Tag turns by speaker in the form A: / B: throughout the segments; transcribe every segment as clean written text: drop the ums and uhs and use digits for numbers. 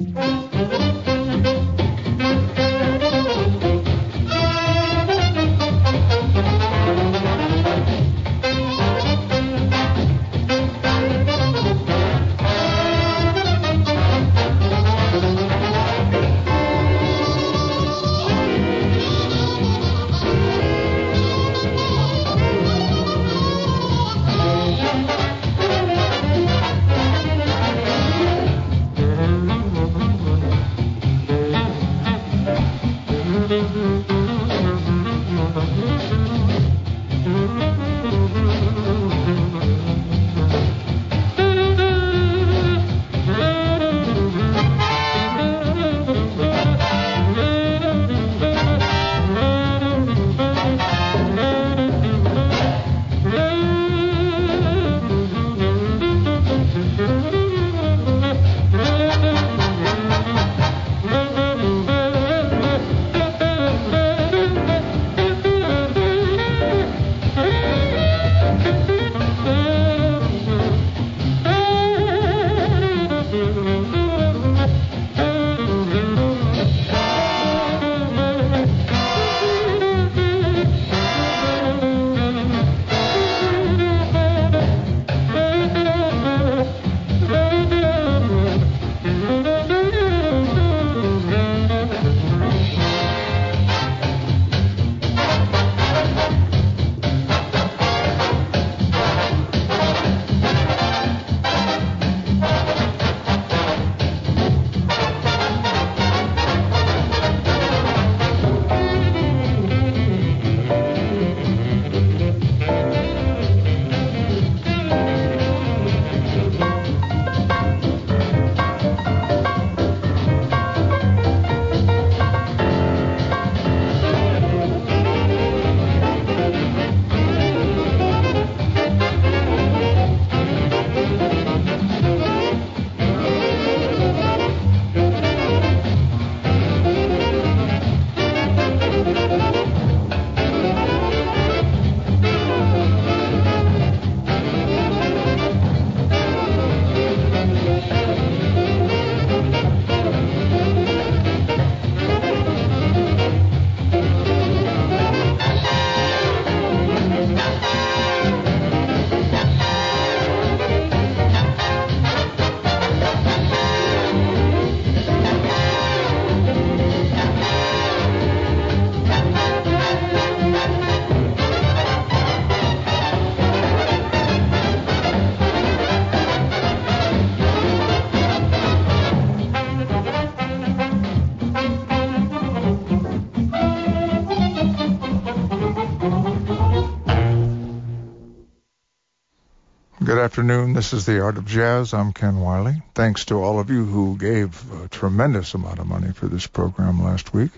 A: Good afternoon. This is The Art of Jazz. I'm Ken Wiley. Thanks to all of you who gave a tremendous amount of money for this program last week,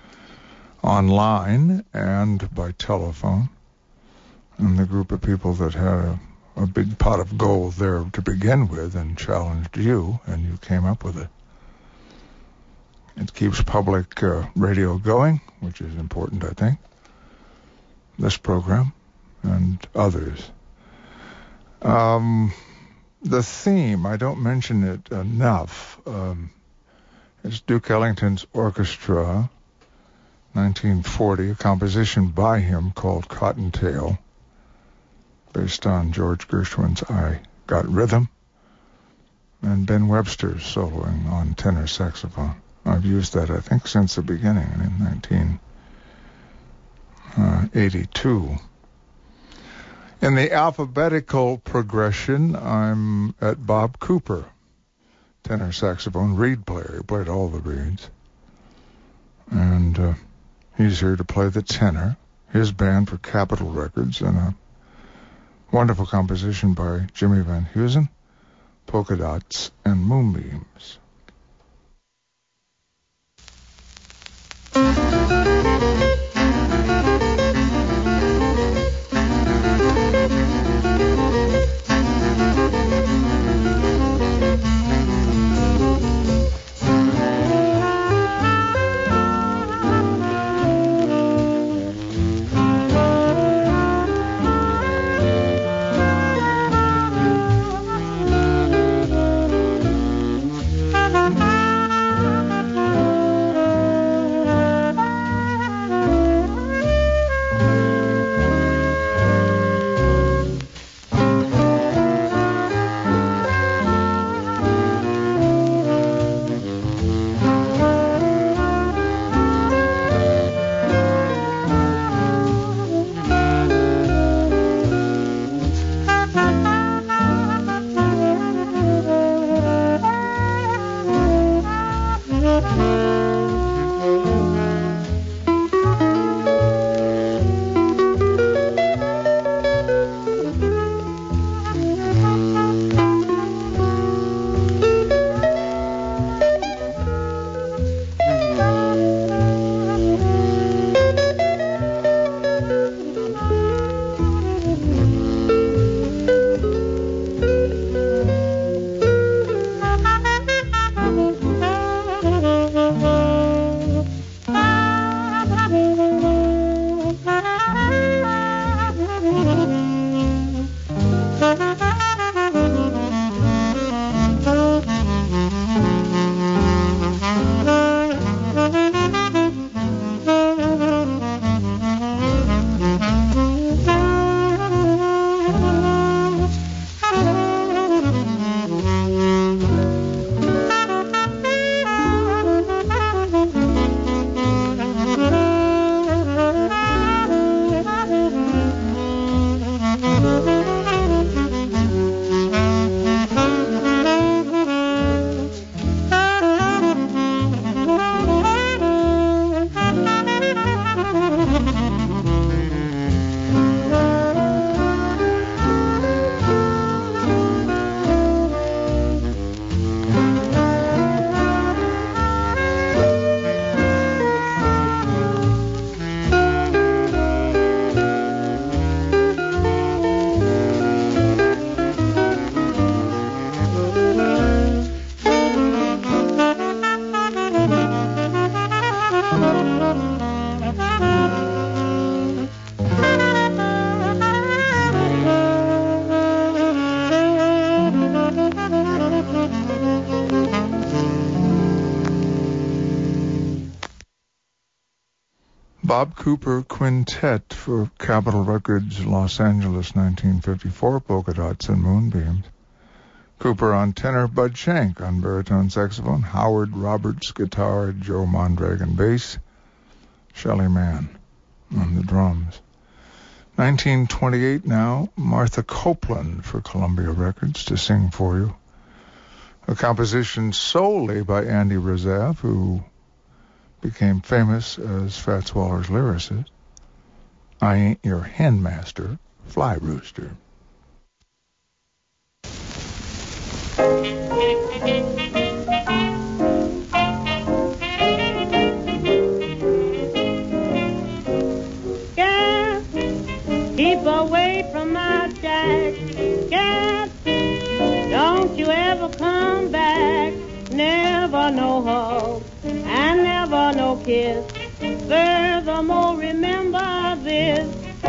A: online and by telephone. And the group of people that had a big pot of gold there to begin with and challenged you, and you came up with it. It keeps public radio going, which is important, I think. This program and others. The theme, I don't mention it enough. It's Duke Ellington's Orchestra, 1940, a composition by him called Cottontail, based on George Gershwin's I Got Rhythm, and Ben Webster's soloing on tenor saxophone. I've used that, I think, since the beginning in 1982. In the alphabetical progression, I'm at Bob Cooper, tenor saxophone, reed player. He played all the reeds. And he's here to play the tenor, his band for Capitol Records, and a wonderful composition by Jimmy Van Heusen, Polka Dots and Moonbeams. Bob Cooper Quintet for Capitol Records, Los Angeles, 1954, Polka Dots and Moonbeams. Cooper on tenor, Bud Shank on baritone saxophone, Howard Roberts guitar, Joe Mondragon bass, Shelley Mann on the drums. 1928 now, Martha Copeland for Columbia Records, To Sing For You. A composition solely by Andy Rezav, who became famous as Fats Waller's lyricist. I Ain't Your Hen Master, Fly Rooster.
B: Cat, keep away from my shack. Cat, don't you ever come back. Never no hug and never no kiss. Furthermore, remember this.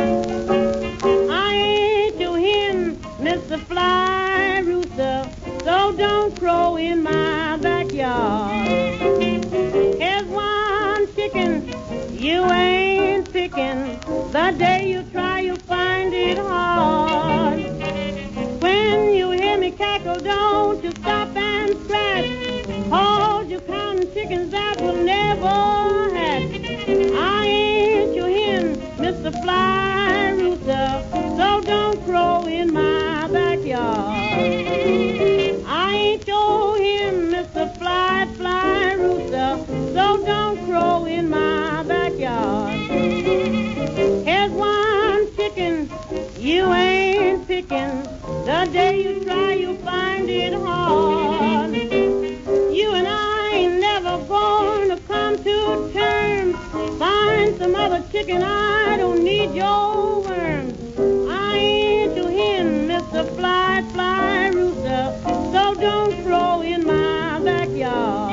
B: I ain't your hen, Mr. Fly Rooster, so don't crow in my backyard. Here's one chicken you ain't picking. The day you try, you'll find it hard. When you hear me cackle, don't you stop and scratch. Hold your counting chickens that will never hatch. I ain't your hen, Mr. Fly Rooster, so don't crow in my backyard. I ain't your hen, Mr. Fly Rooster, so don't crow in my backyard. Here's one chicken you ain't picking. The day you try, you'll find it hard. You and I ain't never going to come to terms. Find some other chicken, I don't need your worms. I ain't your hen, Mr. Fly Rooster, so don't crow in my backyard.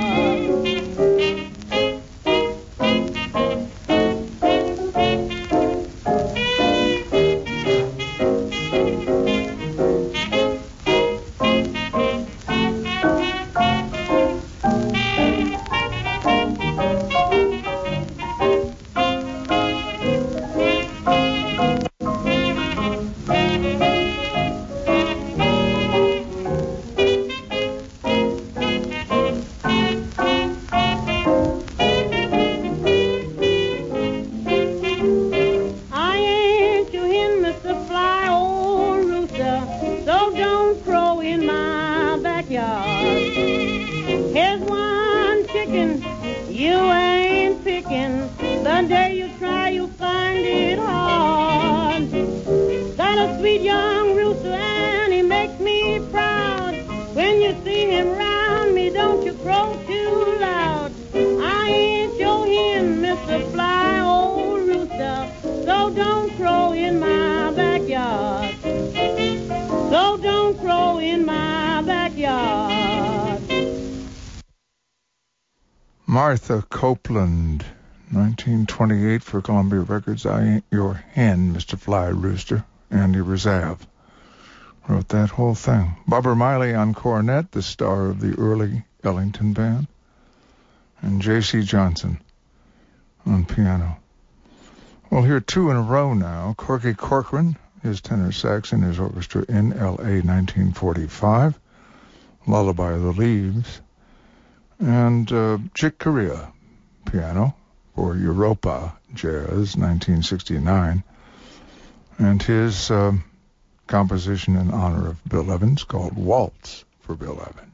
A: Martha Copeland, 1928 for Columbia Records, I Ain't Your Hen, Mr. Fly Rooster. Andy Rezav wrote that whole thing. Barbara Miley on cornet, the star of the early Ellington Band, and J.C. Johnson on piano. We'll hear two in a row now. Corky Corcoran, his tenor sax and his orchestra in L.A. 1945, Lullaby of the Leaves, and Chick Corea, piano, for Europa Jazz, 1969, and his composition in honor of Bill Evans called Waltz for Bill Evans.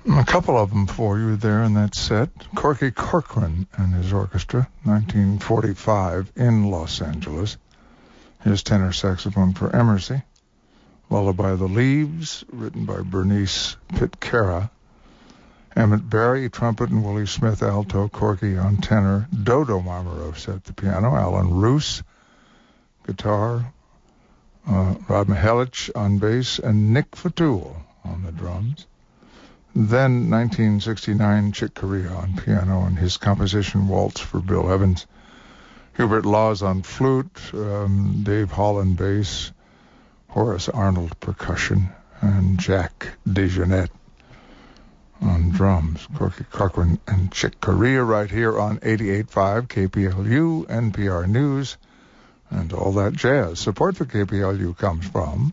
A: A couple of them for you there in that set. Corky Corcoran and his orchestra, 1945 in Los Angeles. His tenor saxophone for Emersy. Lullaby of the Leaves, written by Bernice Pitcara. Emmett Berry, trumpet, and Willie Smith, alto. Corky on tenor. Dodo Marmaros at the piano. Alan Roos, guitar. Rod Mihelich on bass. And Nick Fatul on the drums. Then 1969, Chick Corea on piano and his composition Waltz for Bill Evans. Hubert Laws on flute, Dave Holland bass, Horace Arnold percussion, and Jack DeJohnette on drums. Corky Corcoran and Chick Corea right here on 88.5 KPLU, NPR News, and all that jazz. Support for KPLU comes from...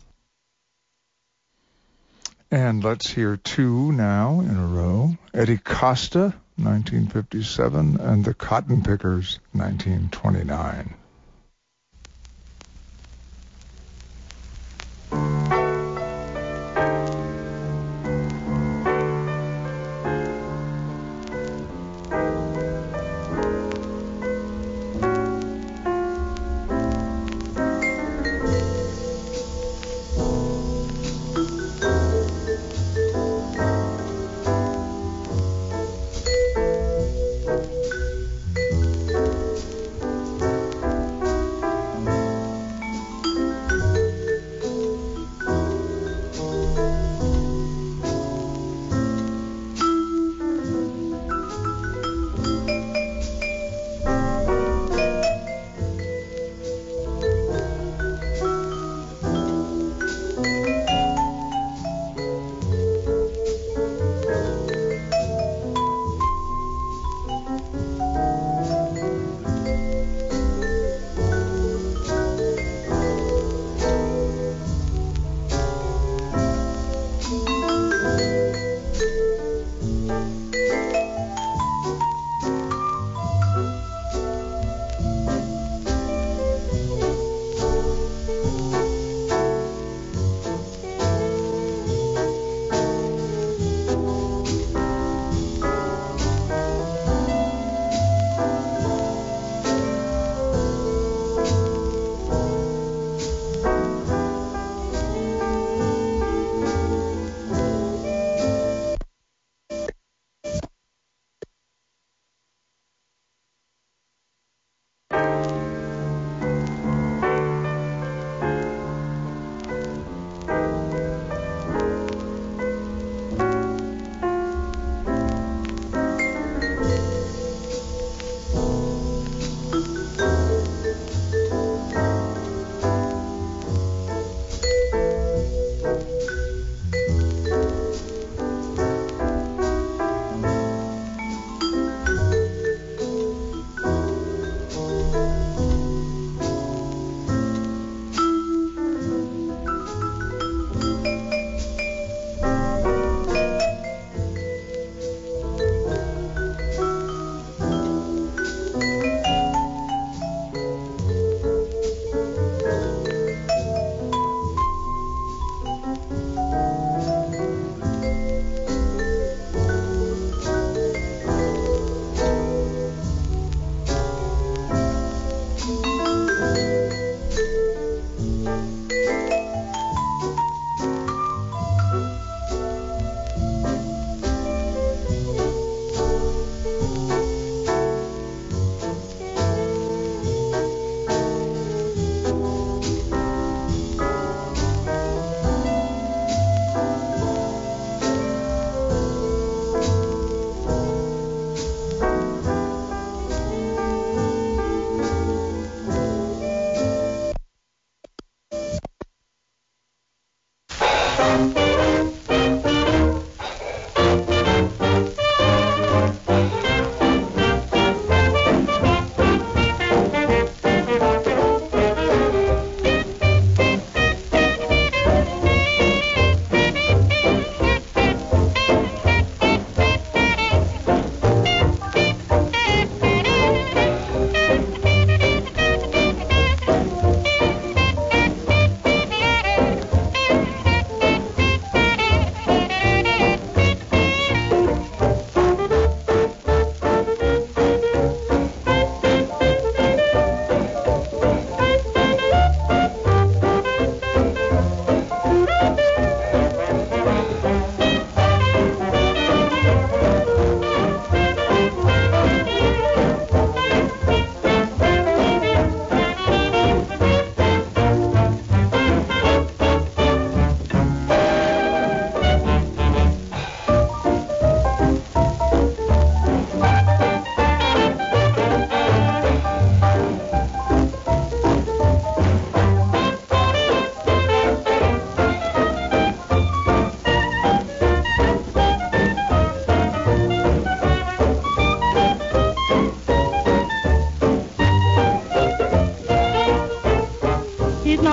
A: And let's hear two now in a row. Eddie Costa, 1957, and the Cotton Pickers, 1929.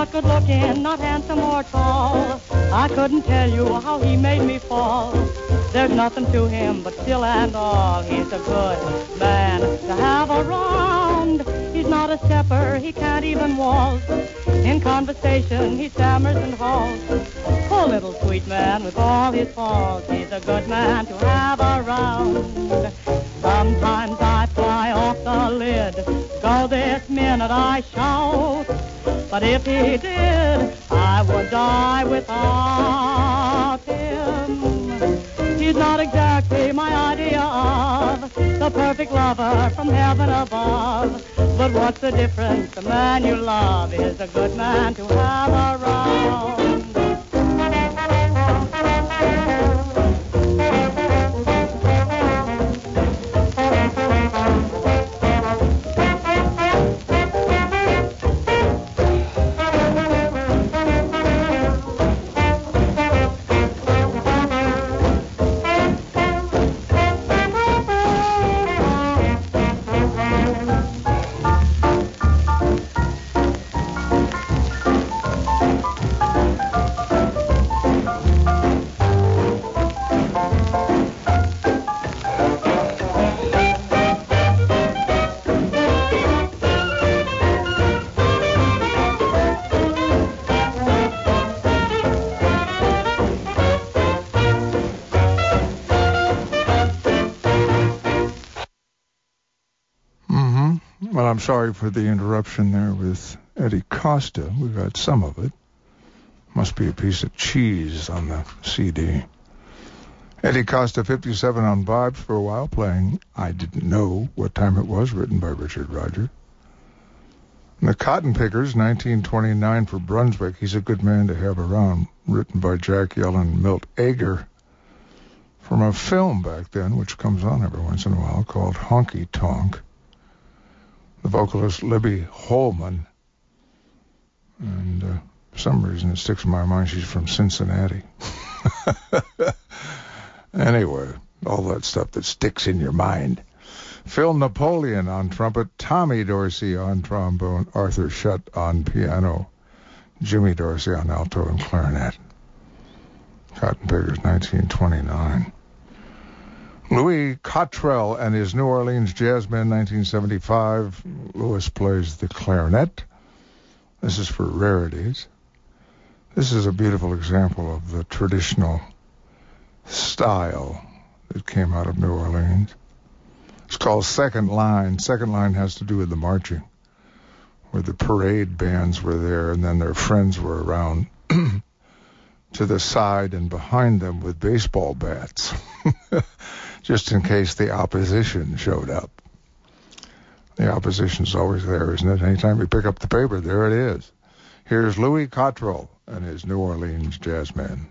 C: not good looking, not handsome or tall. I couldn't tell you how he made me fall. There's nothing to him but still and all. He's a good man to have around. He's not a stepper, he can't even waltz. In conversation he stammers and halts. Poor little sweet man with all his faults. He's a good man to have around. Sometimes I fly off the lid. Go this minute I shout. But if he did, I would die without him. He's not exactly my idea of the perfect lover from heaven above. But what's the difference? The man you love is a good man to have around.
A: Well, I'm sorry for the interruption there with Eddie Costa. We got some of it. Must be a piece of cheese on the CD. Eddie Costa, 57 on vibes for a while, playing I Didn't Know What Time It Was, written by Richard Rodgers. And the Cotton Pickers, 1929 for Brunswick, He's a Good Man to Have Around, written by Jack Yellen and Milt Ager, from a film back then, which comes on every once in a while, called Honky Tonk. The vocalist Libby Holman, and for some reason it sticks in my mind she's from Cincinnati. Anyway, all that stuff that sticks in your mind. Phil Napoleon on trumpet, Tommy Dorsey on trombone, Arthur Shutt on piano, Jimmy Dorsey on alto and clarinet. Cotton Pickers, 1929. Louis Cottrell and his New Orleans Jazz Band, 1975. Louis plays the clarinet. This is for rarities. This is a beautiful example of the traditional style that came out of New Orleans. It's called Second Line. Second Line has to do with the marching, where the parade bands were there and then their friends were around to the side and behind them with baseball bats. Just in case the opposition showed up. The opposition's always there, isn't it? Anytime you pick up the paper, there it is. Here's Louis Cottrell and his New Orleans Jazz Band.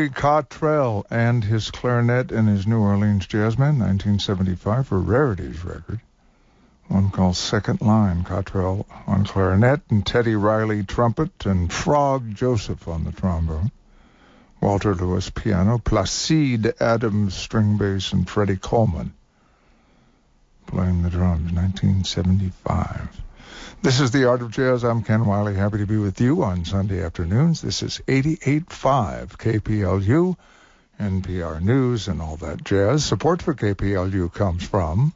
A: Louis Cottrell and his clarinet and his New Orleans Jazzmen, 1975, for Rarities record. One called Second Line, Cottrell on clarinet and Teddy Riley trumpet and Frog Joseph on the trombone. Walter Lewis piano, Placide Adams string bass, and Freddie Coleman playing the drums, 1975. This is The Art of Jazz. I'm Ken Wiley, happy to be with you on Sunday afternoons. This is 88.5 KPLU, NPR News, and all that jazz. Support for KPLU comes from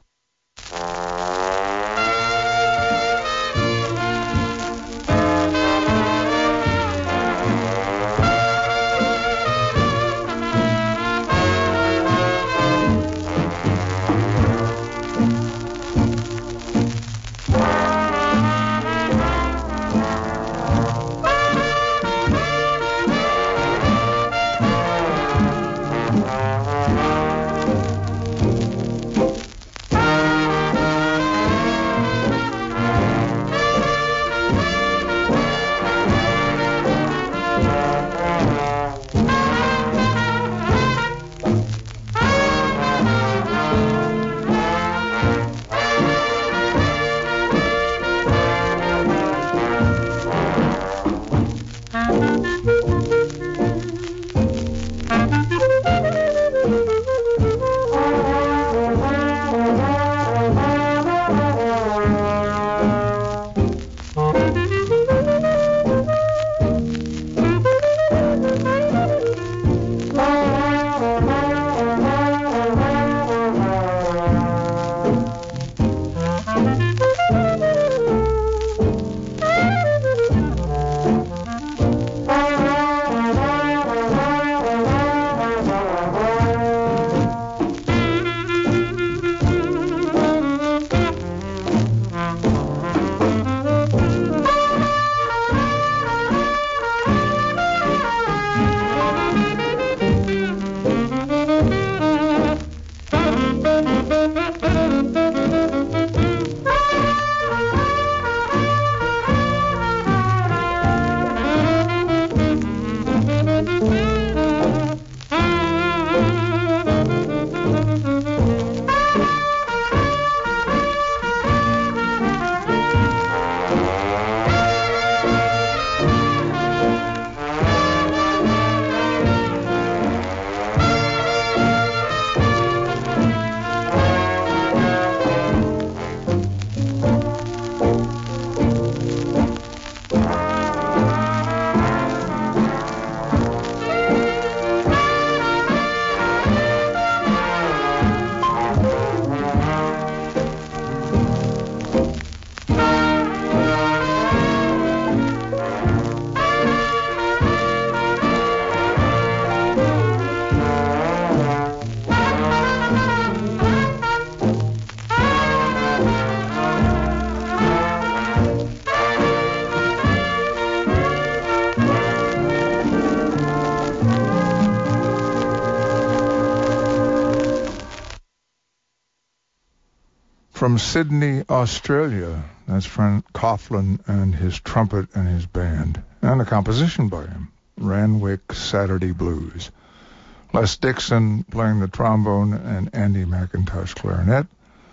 A: from Sydney, Australia. That's Frank Coughlin and his trumpet and his band, and a composition by him, Ranwick Saturday Blues. Les Dixon playing the trombone and Andy McIntosh clarinet,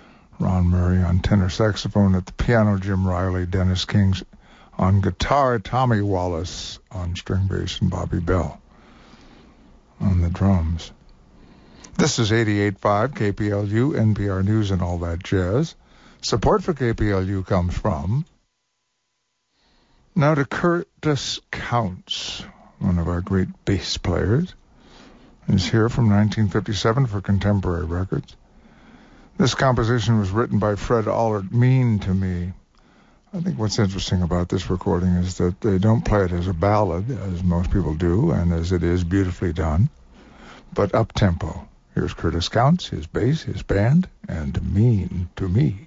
A: Ron Murray on tenor saxophone, at the piano Jim Riley, Dennis King on guitar, Tommy Wallace on string bass, and Bobby Bell on the drums. This is 88.5 KPLU, NPR News, and all that jazz. Support for KPLU comes from now to Curtis Counts, one of our great bass players. He's here from 1957 for Contemporary Records. This composition was written by Fred Allard, Mean to Me. I think what's interesting about this recording is that they don't play it as a ballad, as most people do, and as it is beautifully done, but up-tempo. Here's Curtis Counts, his bass, his band, and Mean to Me.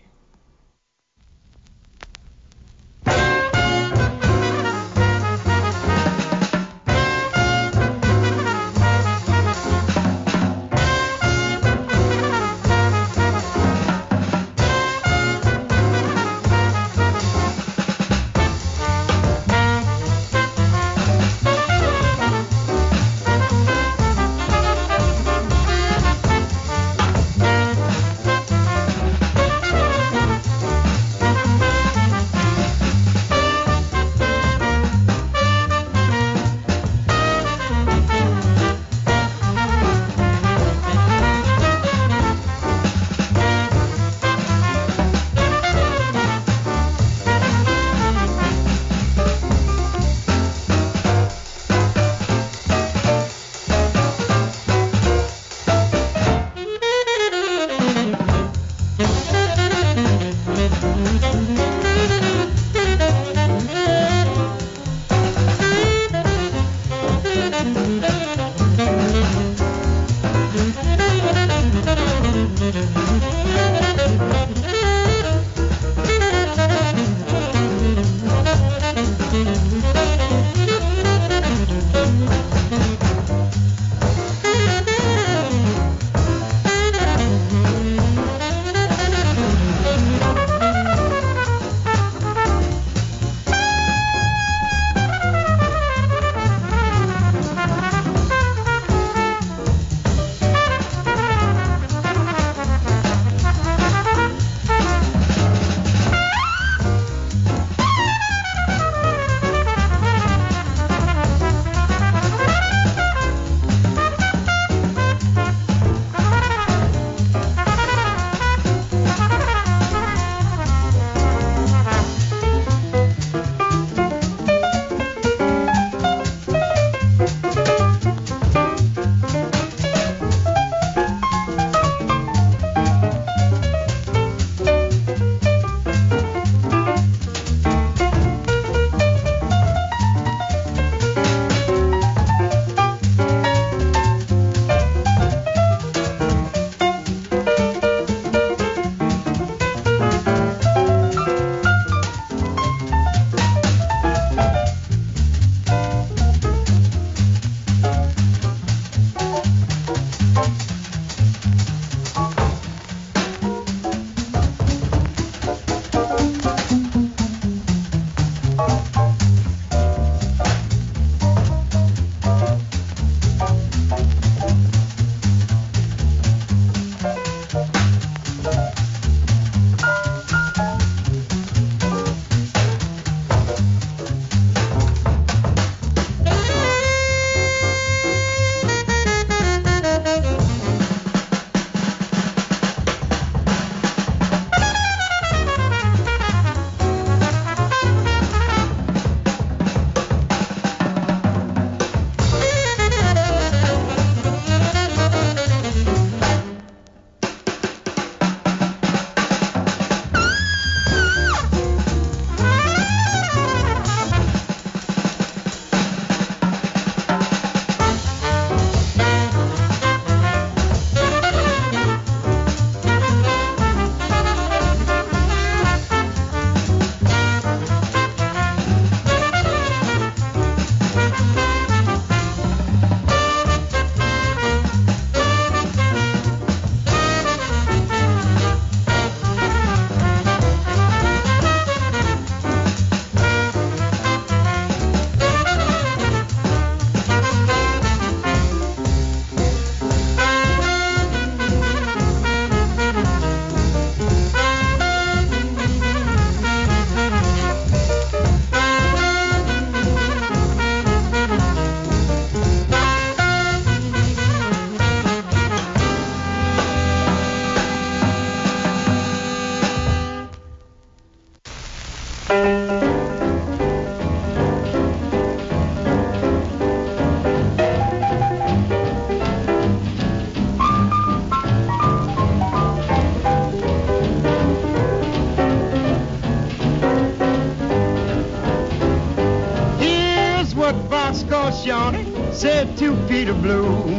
D: said to Peter Blue.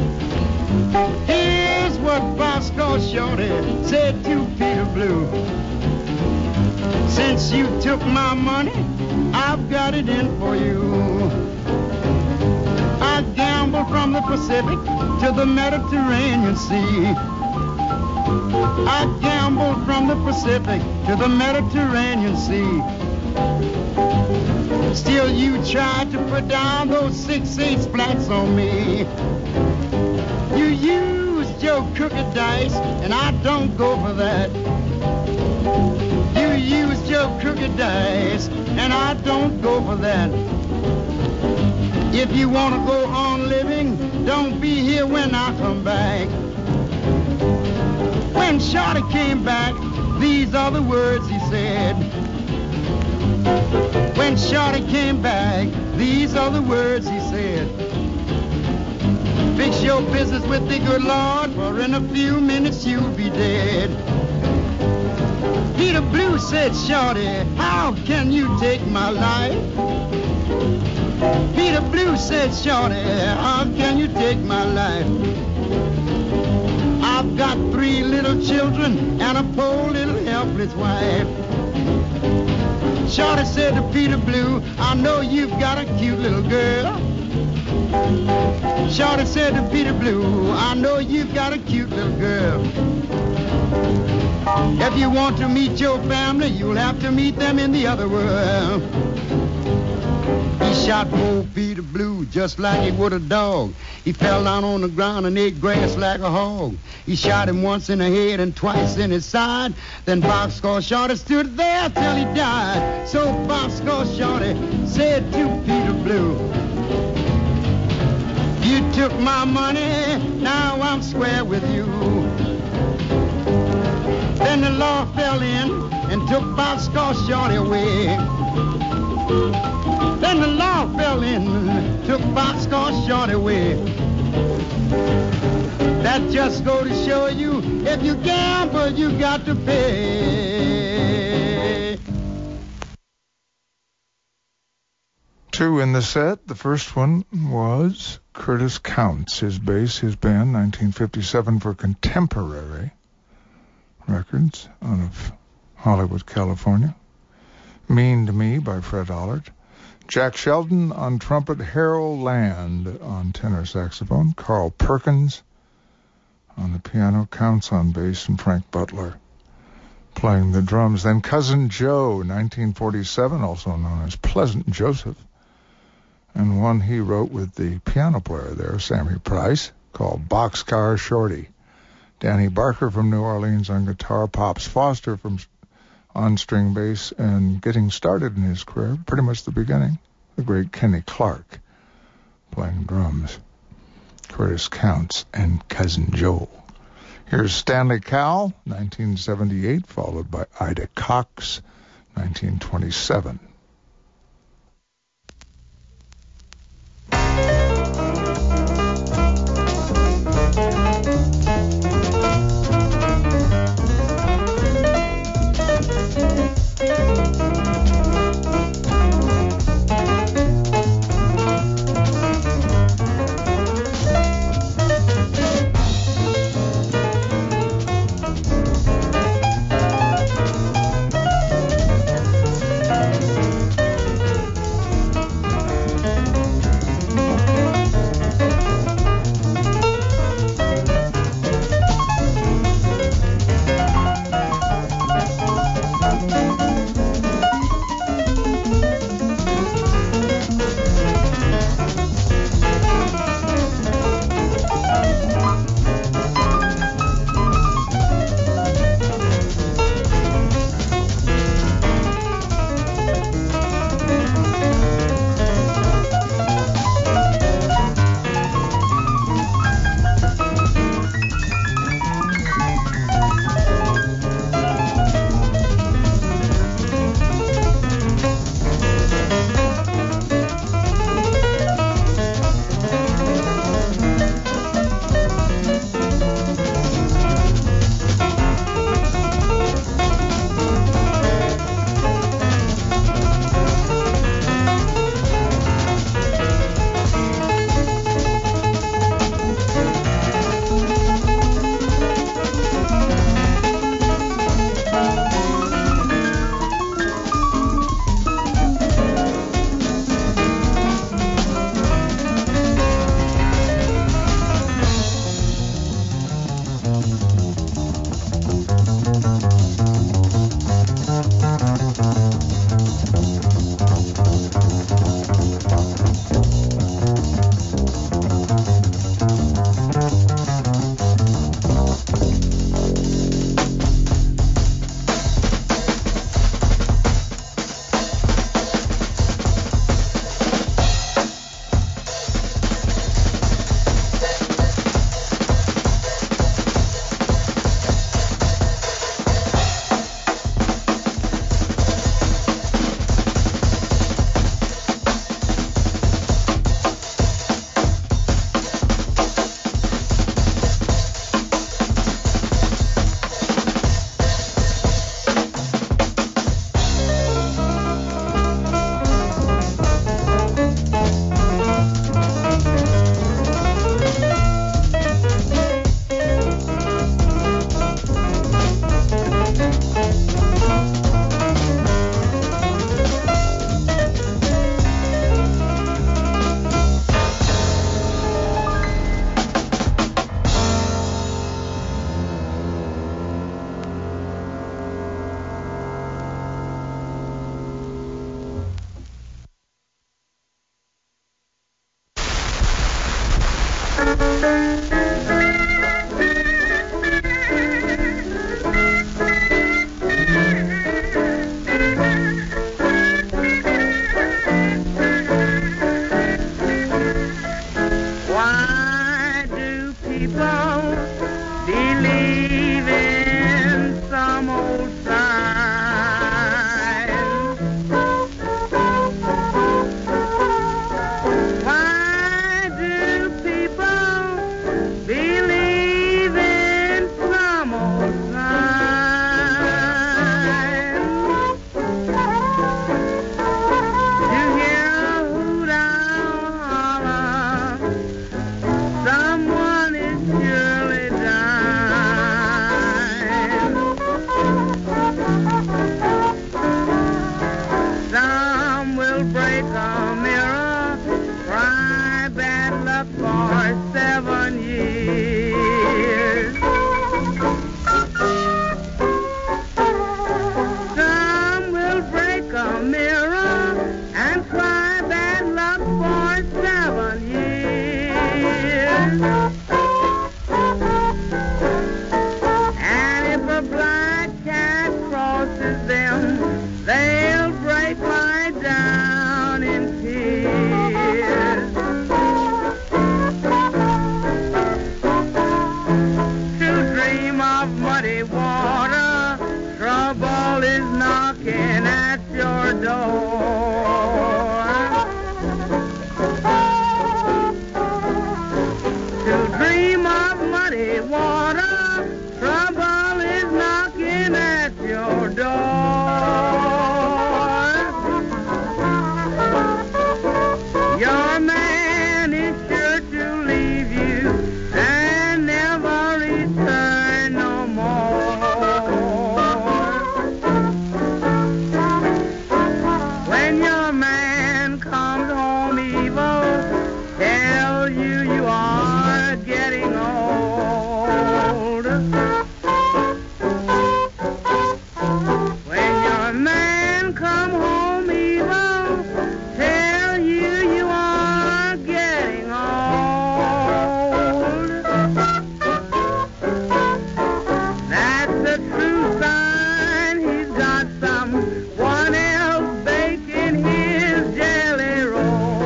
D: Here's what Bosco Shorty said to Peter Blue. Since you took my money, I've got it in for you. I gambled from the Pacific to the Mediterranean Sea. I gambled from the Pacific to the Mediterranean Sea. Still you tried to put down those 6/8 flats on me. You used your crooked dice, and I don't go for that. You used your crooked dice, and I don't go for that. If you want to go on living, don't be here when I come back. When Shorty came back, these are the words he said. When Shorty came back, these are the words he said. Fix your business with the good Lord, for in a few minutes you'll be dead. Peter Blue said, Shorty, how can you take my life? Peter Blue said, Shorty, how can you take my life? I've got 3 little children and a poor little helpless wife. Shorty said to Peter Blue, I know you've got a cute little girl. Shorty said to Peter Blue, I know you've got a cute little girl. If you want to meet your family, you'll have to meet them in the other world. He shot poor Peter Blue just like he would a dog. He fell down on the ground and ate grass like a hog. He shot him once in the head and twice in his side. Then Boxcar Shorty stood there till he died. So Boxcar Shorty said to Peter Blue, you took my money, now I'm square with you. Then the law fell in and took Boxcar Shorty away. Then the law fell in and took Boxcar Shorty away. That just go to show you, if you gamble, you got to pay.
A: 2 in the set. The first one was Curtis Counts, his bass, his band, 1957 for Contemporary Records out of Hollywood, California. Mean to Me by Fred Allard. Jack Sheldon on trumpet, Harold Land on tenor saxophone, Carl Perkins on the piano, Counts on bass, and Frank Butler playing the drums. Then Cousin Joe, 1947, also known as Pleasant Joseph, and one he wrote with the piano player there, Sammy Price, called Boxcar Shorty. Danny Barker from New Orleans on guitar, Pops Foster on string bass, and getting started in his career, pretty much the beginning, the great Kenny Clark playing drums. Curtis Counts and Cousin Joe. Here's Stanley Cowell, 1978, followed by Ida Cox, 1927.
B: people believe in some old sign? Why do people believe in some old sign? You hear a hoot owl holler, someone is surely dying. Some will break a mirror, cry bad luck for 7 years. Some will break a mirror and cry bad luck for 7 years. And if a black cat crosses them, they'll break right down in tears. To dream of muddy water, trouble is knocking at your door. To dream of muddy water, trouble is knocking at your door. Your man is sure to leave you and never return no more. When your man comes home evil, tell you you are getting old. When your man come home evil, tell you you are getting old. That's the true sign he's got someone else baking his jelly roll.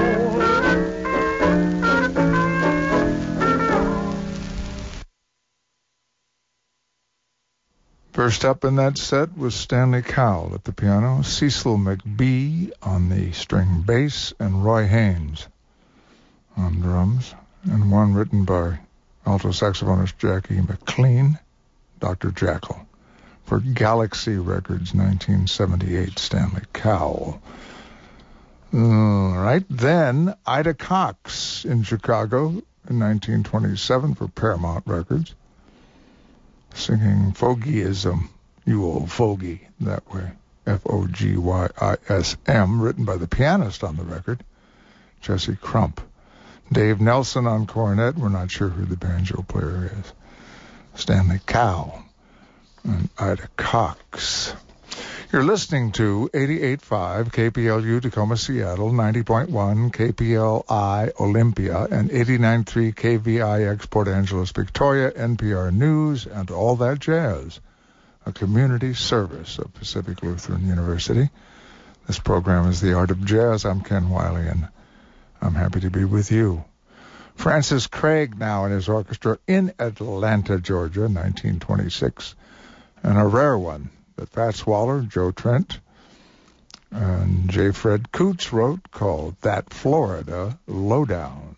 A: First up in that set was Stanley Cowell at the piano, Cecil McBee on the string bass, and Roy Haynes on drums, and one written by alto saxophonist Jackie McLean, Dr. Jackal, for Galaxy Records, 1978, Stanley Cowell. All right, then Ida Cox in Chicago in 1927 for Paramount Records, singing Fogeyism, You Old Fogey, that way, Fogyism, written by the pianist on the record, Jesse Crump. Dave Nelson on cornet, we're not sure who the banjo player is. Stanley Cowell and Ida Cox. You're listening to 88.5 KPLU Tacoma, Seattle, 90.1 KPLI Olympia, and 89.3 KVIX Port Angeles, Victoria, NPR News, and all that jazz, a community service of Pacific Lutheran University. This program is The Art of Jazz. I'm Ken Wiley, and I'm happy to be with you. Francis Craig now and his orchestra in Atlanta, Georgia, 1926, and a rare one that Fats Waller, Joe Trent, and J. Fred Coots wrote, called That Florida Lowdown.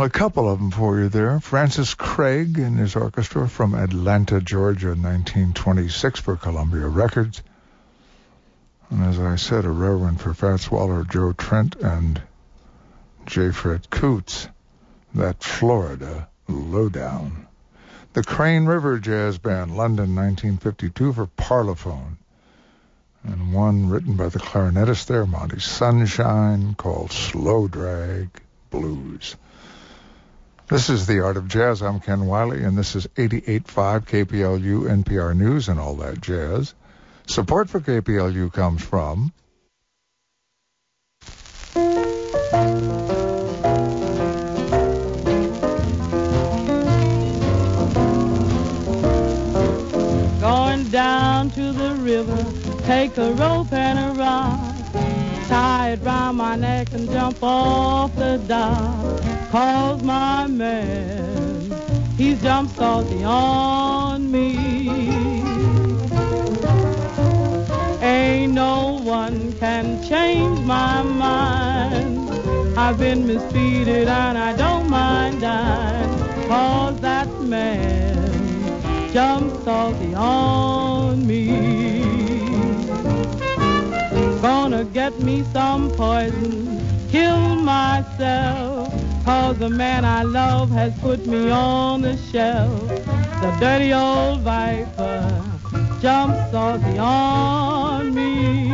A: Well, a couple of them for you there. Francis Craig and his orchestra from Atlanta, Georgia, 1926 for Columbia Records. And as I said, a reverend for Fats Waller, Joe Trent, and J. Fred Coots, that Florida Lowdown. The Crane River Jazz Band, London, 1952 for Parlophone. And one written by the clarinetist there, Monty Sunshine, called Slow Drag Blues. This is The Art of Jazz. I'm Ken Wiley, and this is 88.5 KPLU, NPR News, and all that jazz. Support for KPLU comes from
C: going down to the river, take a rope and a rod, tie it round my neck and jump off the dock. 'Cause my man, he's jumped salty on me. Ain't no one can change my mind. I've been mistreated and I don't mind dying. 'Cause that man jumped salty on me. Gonna get me some poison, kill myself. 'Cause the man I love has put me on the shelf. The dirty old viper jumped salty on me.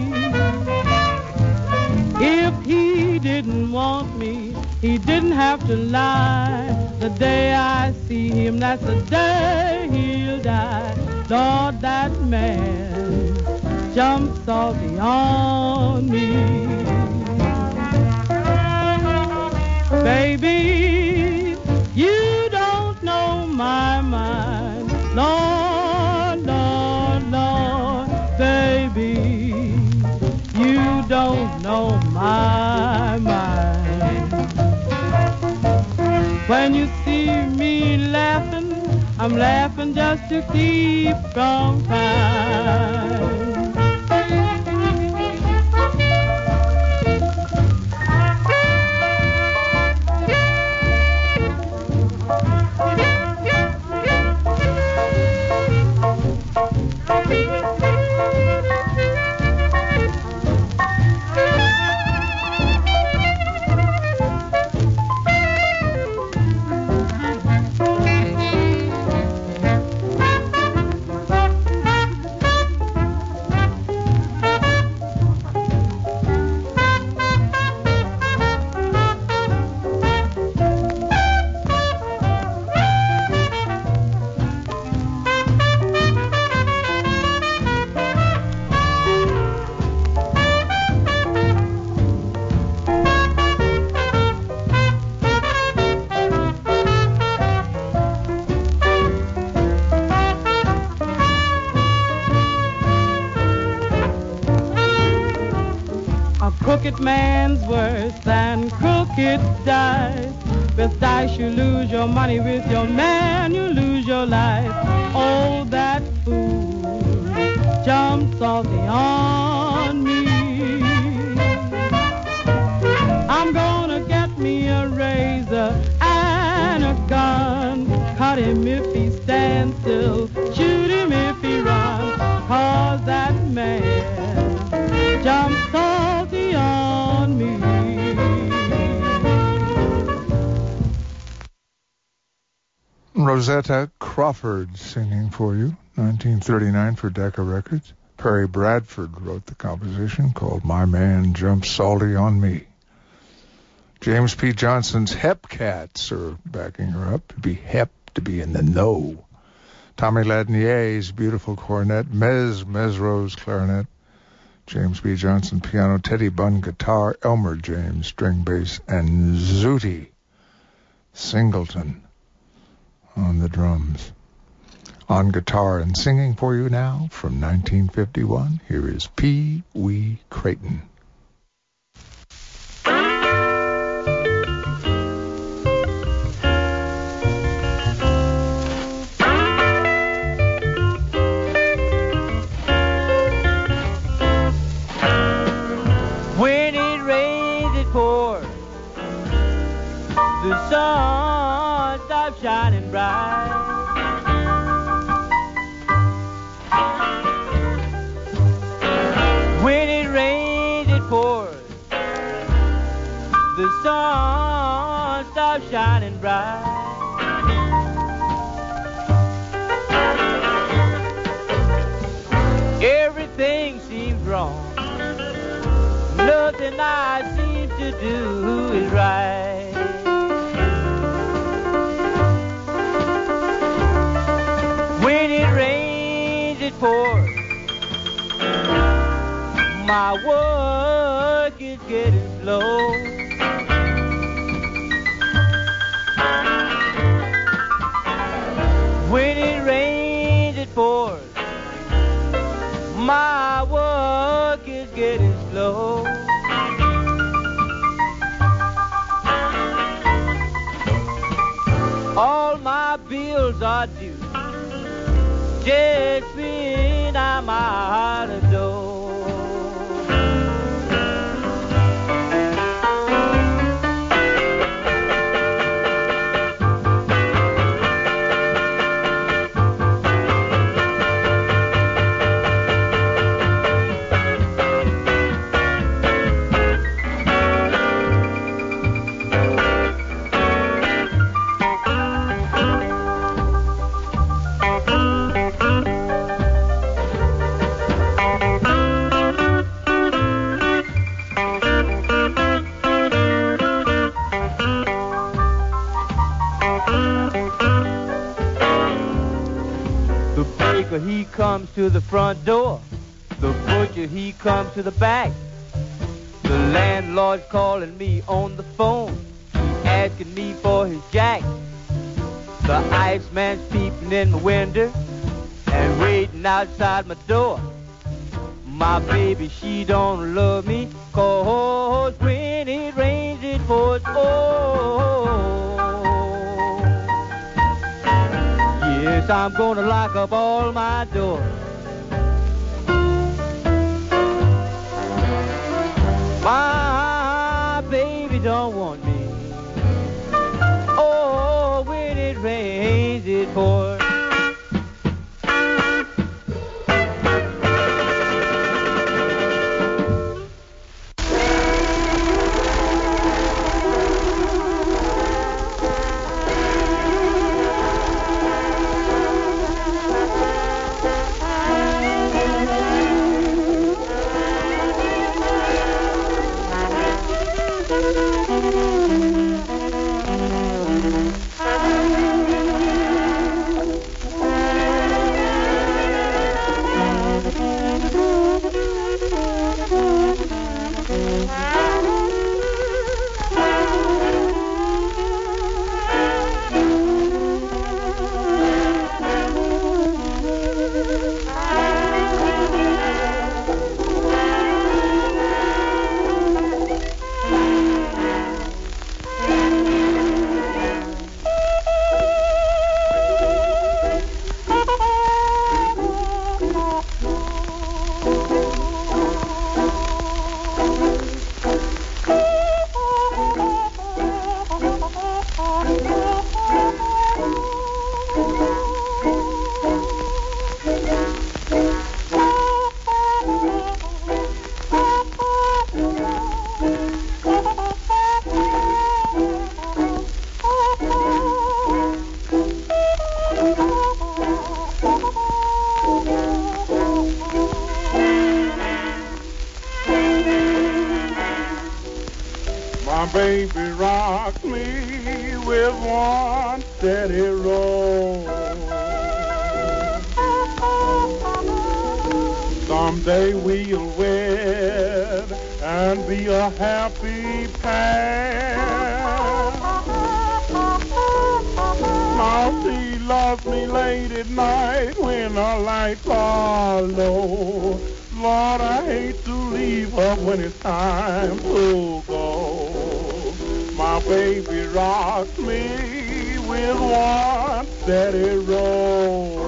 C: If he didn't want me, he didn't have to lie. The day I see him, that's the day he'll die. Lord, that man jumped salty on me. Baby, you don't know my mind. Lord, Lord, Lord, baby, you don't know my mind. When you see me laughing, I'm laughing just to keep from crying. Crooked man's worse than crooked dice. With dice you lose your money, with your man you lose your life. Oh, that fool jumped salty on me. I'm gonna get me a razor and a gun. Cut him if he stands still, shoot him if he runs. 'Cause that man jumped salty on me.
A: Rosetta Crawford singing for you, 1939 for Decca Records. Perry Bradford wrote the composition called My Man Jumped Salty on Me. James P. Johnson's Hepcats are backing her up. To be hep, to be in the know. Tommy Ladnier's beautiful cornet, Mesrose clarinet, James B. Johnson piano, Teddy Bunn guitar, Elmer James string bass, and Zooty Singleton on the drums. On guitar and singing for you now from 1951, here is Pee Wee Crayton.
E: When it rains, it pours. The sun stars shining bright. Everything seems wrong. Nothing I seem to do is right. When it rains, it pours. My work is getting slow. When it rains, it pours. My work is getting slow. All my bills are due. Just when I'm out the door. He comes to the front door. The butcher, he comes to the back. The landlord's calling me on the phone. He asking me for his jack. The iceman's peeping in my window and waiting outside my door. My baby, she don't love me, 'cause when it rains, it pours. Yes, I'm gonna lock up all my doors. My baby don't want me. Oh, when it rains, it pours.
F: Baby, rock me with one steady roll. Someday we'll wed and be a happy pair. Now she loves me late at night when the lights are low. Lord, I hate to leave her when it's time to go. My baby rocks me with one steady roll.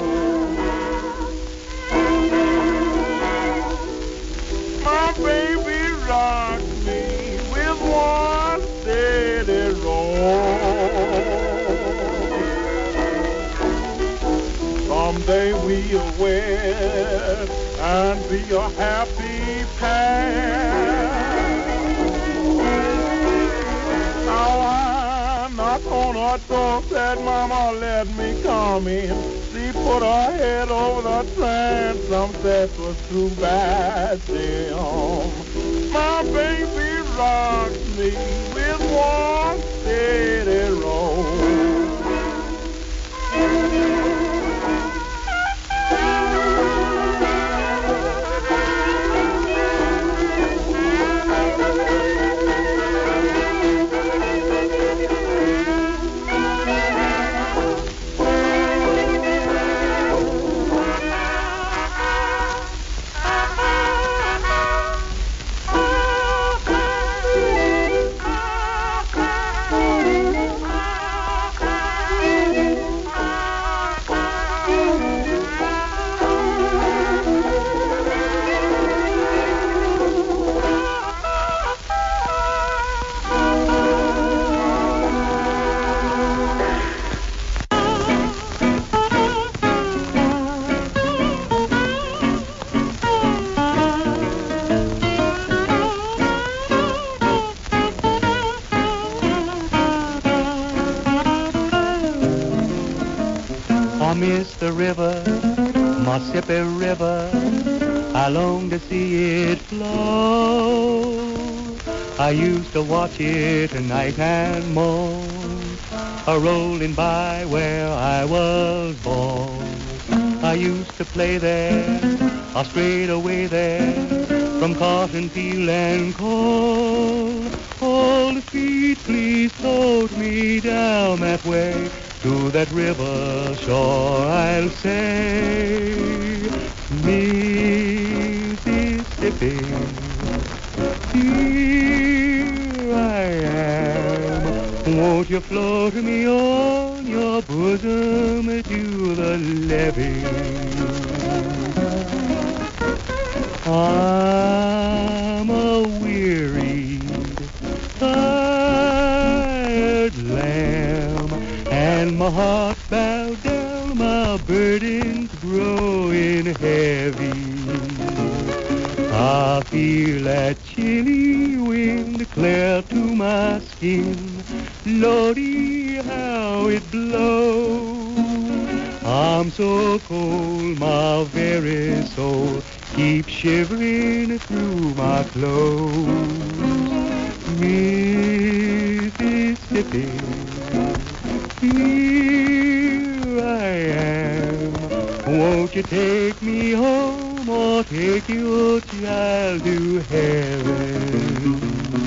F: My baby rocks me with one steady roll. Someday we'll wed and be a happy pair. Now I'm not that door said, Mama, let me come in. She put her head over the transom, that was too bad, damn. My baby rocks me with one steady roll.
G: The river, Mississippi River, I long to see it flow. I used to watch it night and morn, a-rolling by where I was born. I used to play there, straight away there, from cotton field and corn. All the feet please float me down that way, to that river shore I'll say, Mississippi, here I am. Won't you float me on your bosom to the levee? I'm a wearied, tired lamb, and my heart bowed down, my burdens growing heavy. I feel that chilly wind clear to my skin, Lordy, how it blows. I'm so cold, my very soul keeps shivering through my clothes. Mississippi, here I am. Won't you take me home or take your child to heaven?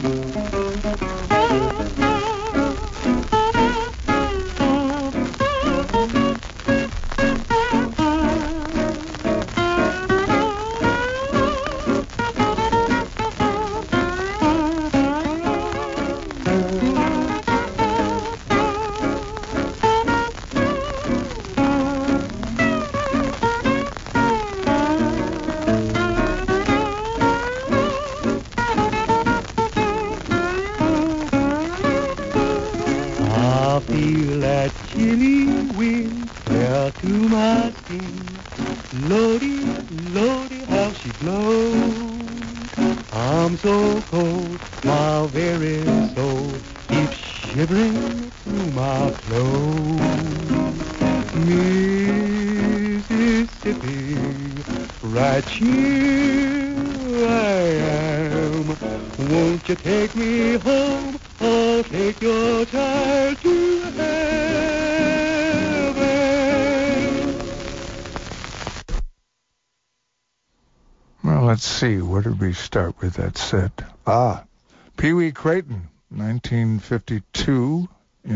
A: Let's see, where did we start with that set? Pee Wee Crayton, 1951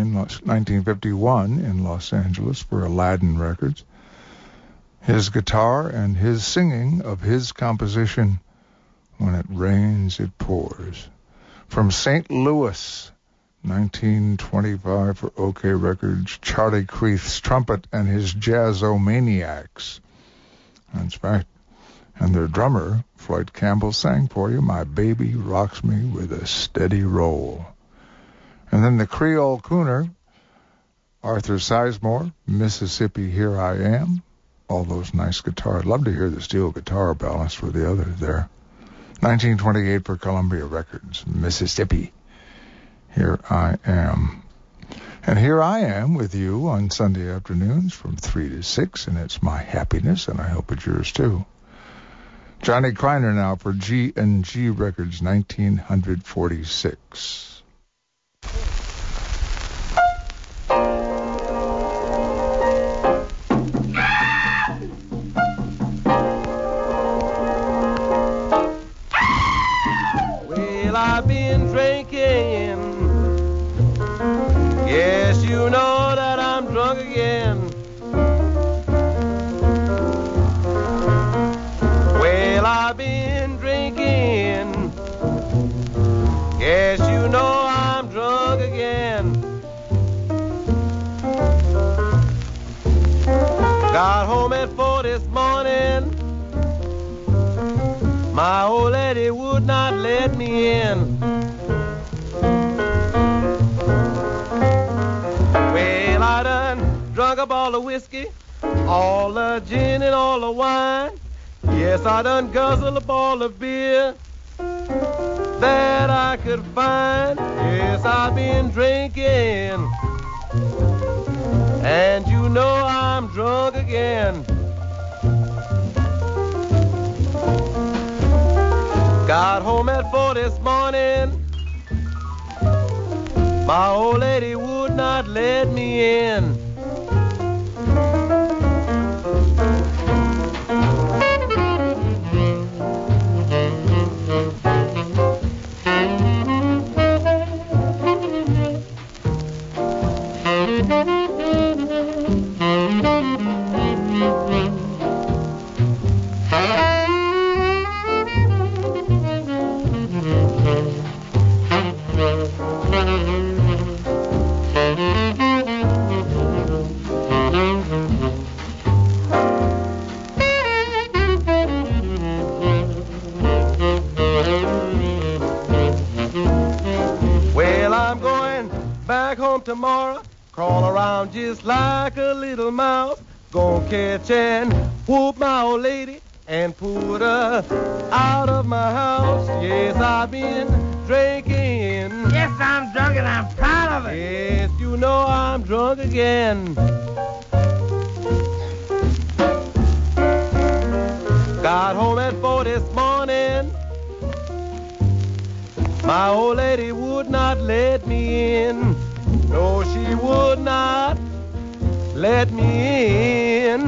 A: in Los Angeles for Aladdin Records. His guitar and his singing of his composition, When It Rains, It Pours. From St. Louis, 1925 for OK Records, Charlie Creeth's trumpet and his Jazzomaniacs. That's right. And their drummer, Floyd Campbell, sang for you, My Baby Rocks Me with a Steady Roll. And then the Creole Crooner, Arthur Sizemore, Mississippi, Here I Am. All those nice guitars. I'd love to hear the steel guitar balance for the others there. 1928 for Columbia Records, Mississippi, Here I Am. And here I am with you on Sunday afternoons from 3 to 6, and it's my happiness, and I hope it's yours too. Johnny Kreiner now for G&G Records, 1946.
H: Well, I've been drinking. Yes, you know that I'm drunk again. Well, I've been drinking. Yes, you know I'm drunk again. Got home at 4 this morning. My old lady would not let me in. Well, I done drunk up all the whiskey, all the gin and all the wine. Yes, I done guzzled up all the beer that I could find. Yes, I've been drinking, and you know I'm drunk again. Got home at 4 this morning. My old lady would not let me in. Tomorrow, crawl around just like a little mouse. Gonna catch and whoop my old lady and put her out of my house. Yes, I've been drinking.
I: Yes, I'm drunk and I'm proud of it.
H: Yes, you know I'm drunk again. Got home at 4 this morning. My old lady would not let me in. No, she would not let me in.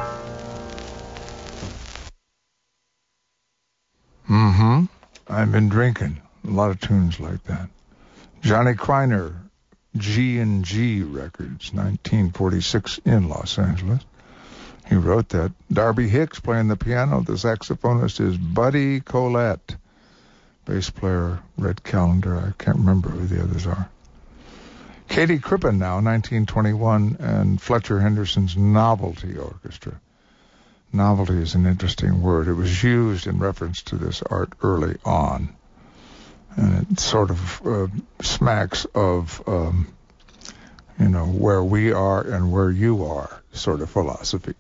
A: I've been drinking. A lot of tunes like that. Johnny Kreiner, G&G Records, 1946 in Los Angeles. He wrote that. Darby Hicks playing the piano. The saxophonist is Buddy Collette. Bass player, Red Callender. I can't remember who the others are. Katie Crippen now, 1921, and Fletcher Henderson's Novelty Orchestra. Novelty is an interesting word. It was used in reference to this art early on. And it sort of smacks of, where we are and where you are sort of philosophy.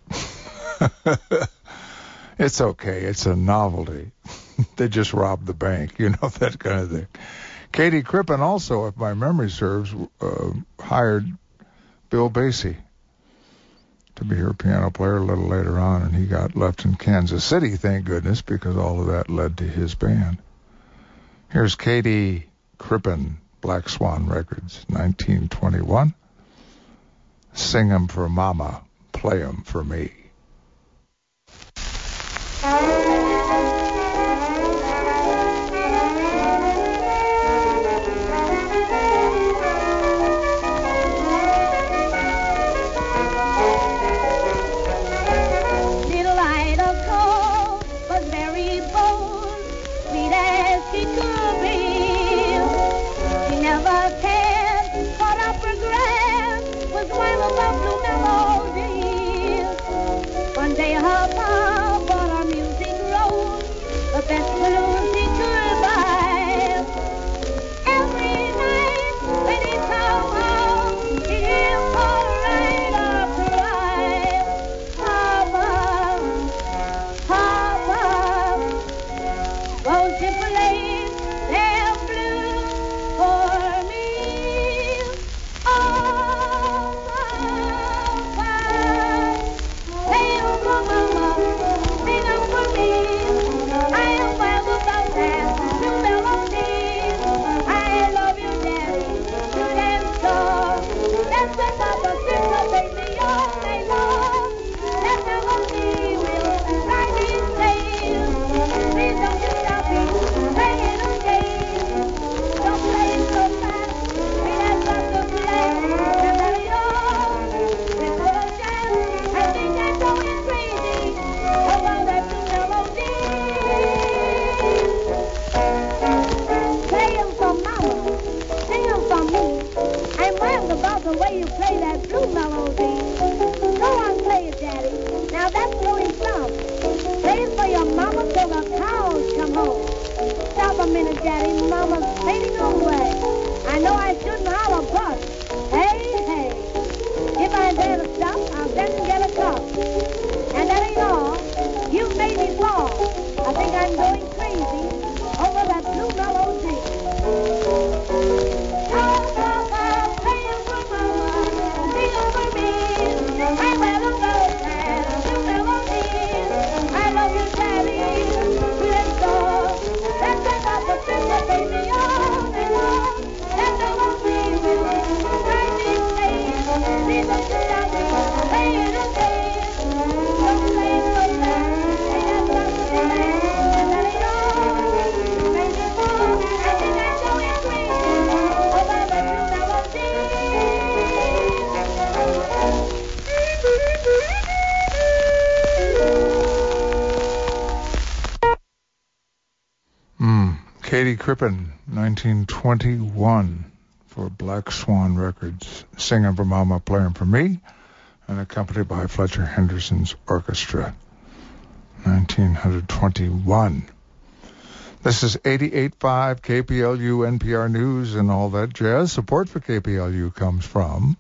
A: It's okay. It's a novelty. They just robbed the bank, that kind of thing. Katie Crippen also, if my memory serves, hired Bill Basie to be her piano player a little later on, and he got left in Kansas City, thank goodness, because all of that led to his band. Here's Katie Crippen, Black Swan Records, 1921. Sing 'em for Mama, play 'em for me.
J: One day her pa bought her music
B: Daddy, Mama's fading away. I know I shouldn't holler, but hey, hey. If I dare to stop, I'll then get a cop. And that ain't all. You made me fall. I think I'm going crazy over that blue melody. Oh, Papa, praying for Mama, singing for me. I will go and blue melodies. I love you, Daddy. Let's go. Let's take up the picture, baby, all day long. And the melody will drive me crazy. Leave us to love me, play it again. Don't play so bad. Ain't that something, and that ain't all. Crazy for, I think I'm going crazy over the blue melody.
A: Katie Crippen, 1921, for Black Swan Records, singing for Mama, playing for me, and accompanied by Fletcher Henderson's orchestra, 1921. This is 88.5 KPLU, NPR News, and all that jazz. Support for KPLU comes from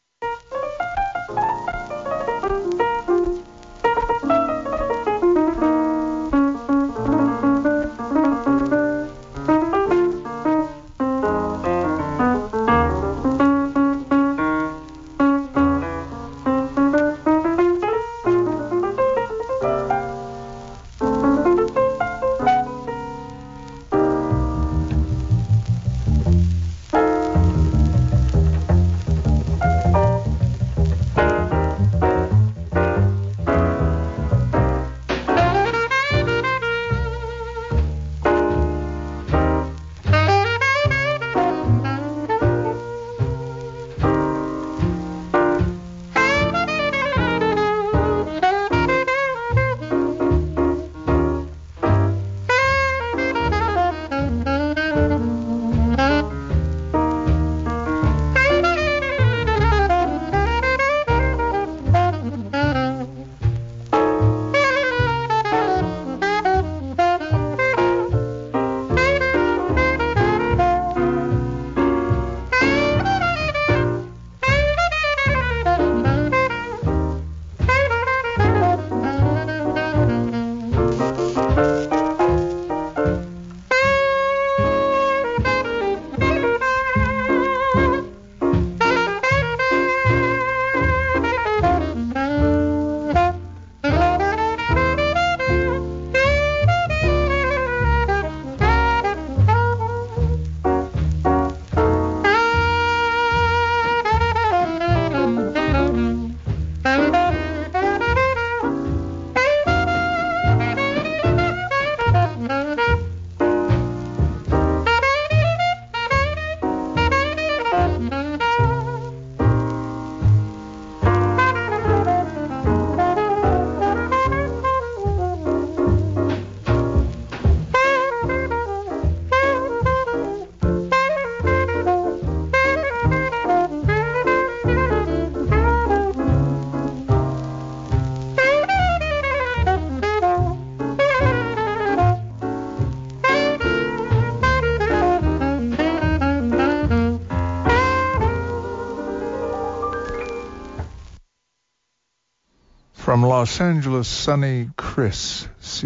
A: From Los Angeles, Sonny Criss,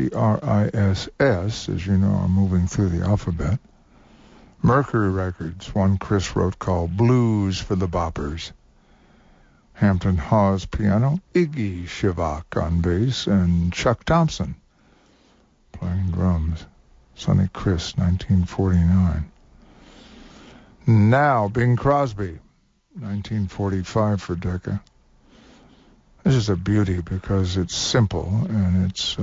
A: C-R-I-S-S, as you know, I'm moving through the alphabet. Mercury Records, one Criss wrote called Blues for the Boppers. Hampton Hawes piano, Iggy Shivak on bass, and Chuck Thompson playing drums. Sonny Criss, 1949. Now, Bing Crosby, 1945 for Decca. This is a beauty because it's simple, and it's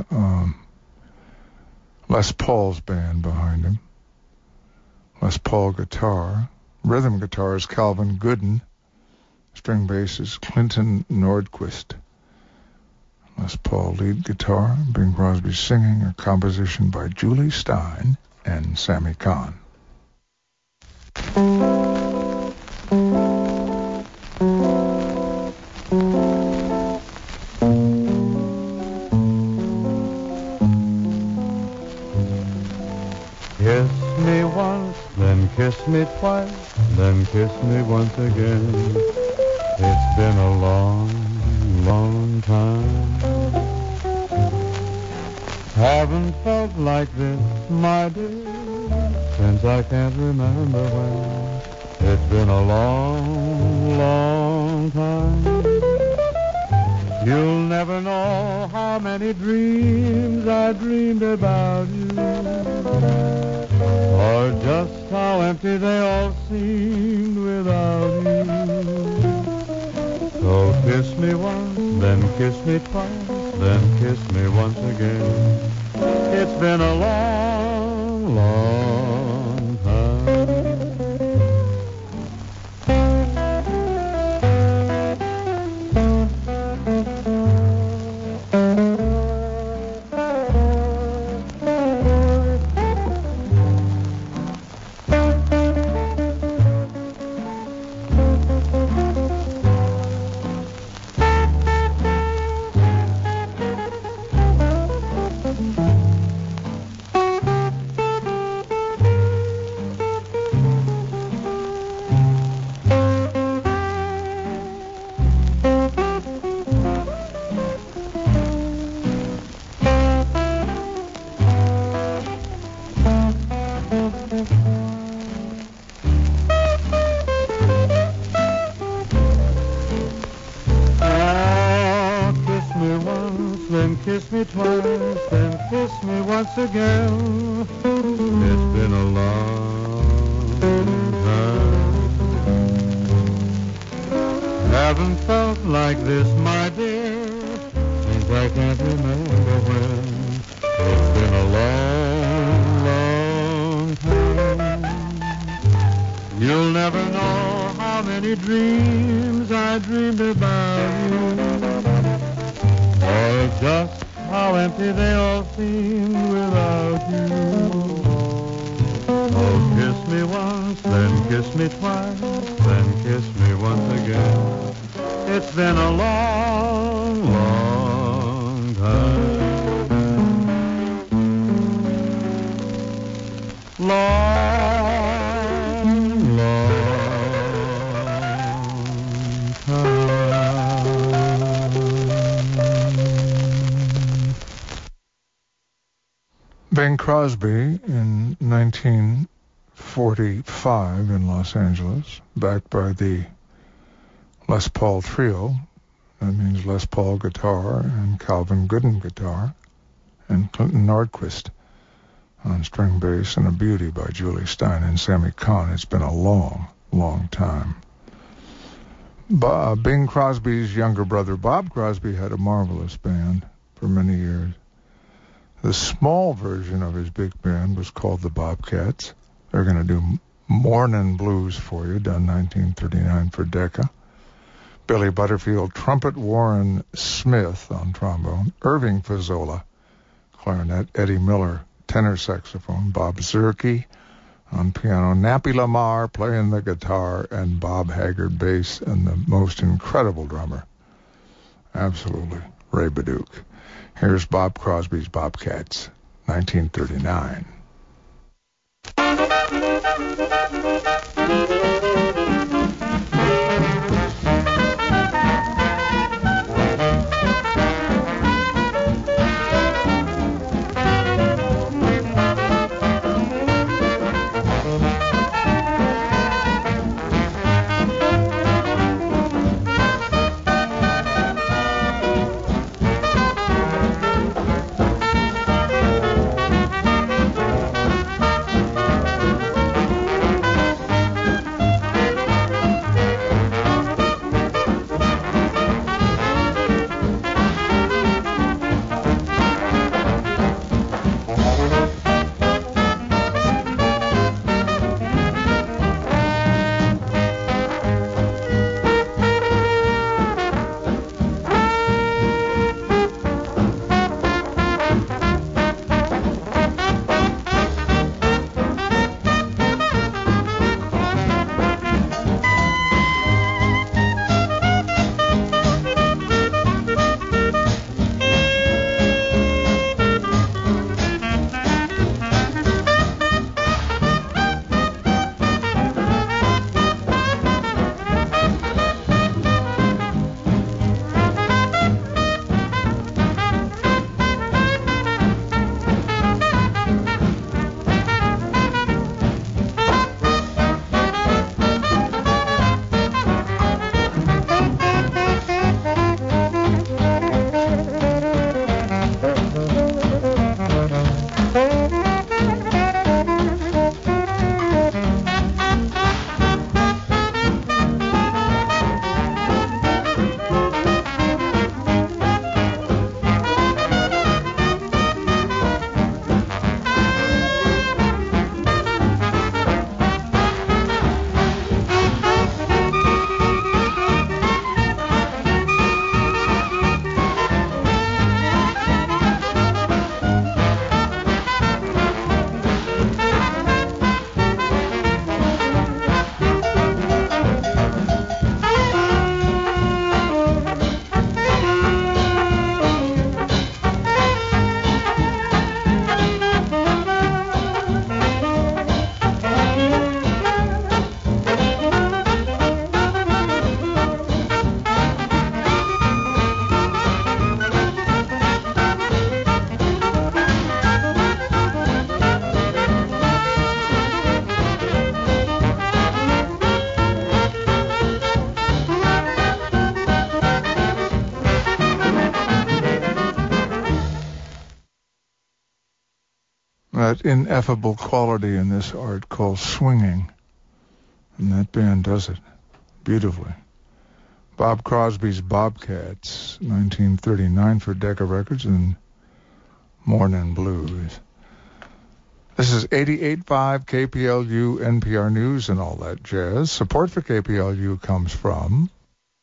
A: Les Paul's band behind him. Les Paul guitar. Rhythm guitar is Calvin Gooden. String bass is Clinton Nordquist. Les Paul lead guitar. Bing Crosby singing, a composition by Julie Stein and Sammy Kahn.
G: Yes, me once, then kiss me twice, then kiss me once again. It's been a long, long time. Haven't felt like this, my dear, since I can't remember when. It's been a long, long time. You'll never know how many dreams I dreamed about you, or just how empty they all seemed without you. So kiss me once, then kiss me twice, then kiss me once again. It's been a long, long time. Kiss me twice, then kiss me once again. It's been a long time. Haven't felt like this, my dear, since I can't remember when. It's been a long, long time. You'll never know how many dreams I dreamed about you, or just how empty they all seem without you. Oh, kiss me once, then kiss me twice, then kiss me once again. It's been a long, long time. Long, long time.
A: Bing Crosby in 1945 in Los Angeles, backed by the Les Paul Trio. That means Les Paul guitar and Calvin Gooden guitar and Clinton Nordquist on string bass, and a beauty by Julie Stein and Sammy Kahn. It's been a long, long time. Bing Crosby's younger brother Bob Crosby had a marvelous band for many years. The small version of his big band was called the Bobcats. They're going to do Mornin' Blues for you, done 1939 for Decca. Billy Butterfield, trumpet, Warren Smith on trombone, Irving Fazzola, clarinet, Eddie Miller, tenor saxophone, Bob Zerke on piano, Nappy Lamar playing the guitar, and Bob Haggard bass, and the most incredible drummer, absolutely, Ray Baduch. Here's Bob Crosby's Bobcats, 1939. that ineffable quality in this art called swinging. And that band does it beautifully. Bob Crosby's Bobcats, 1939 for Decca Records, and Morning Blues. This is 88.5 KPLU, NPR News, and all that jazz. Support for KPLU comes from...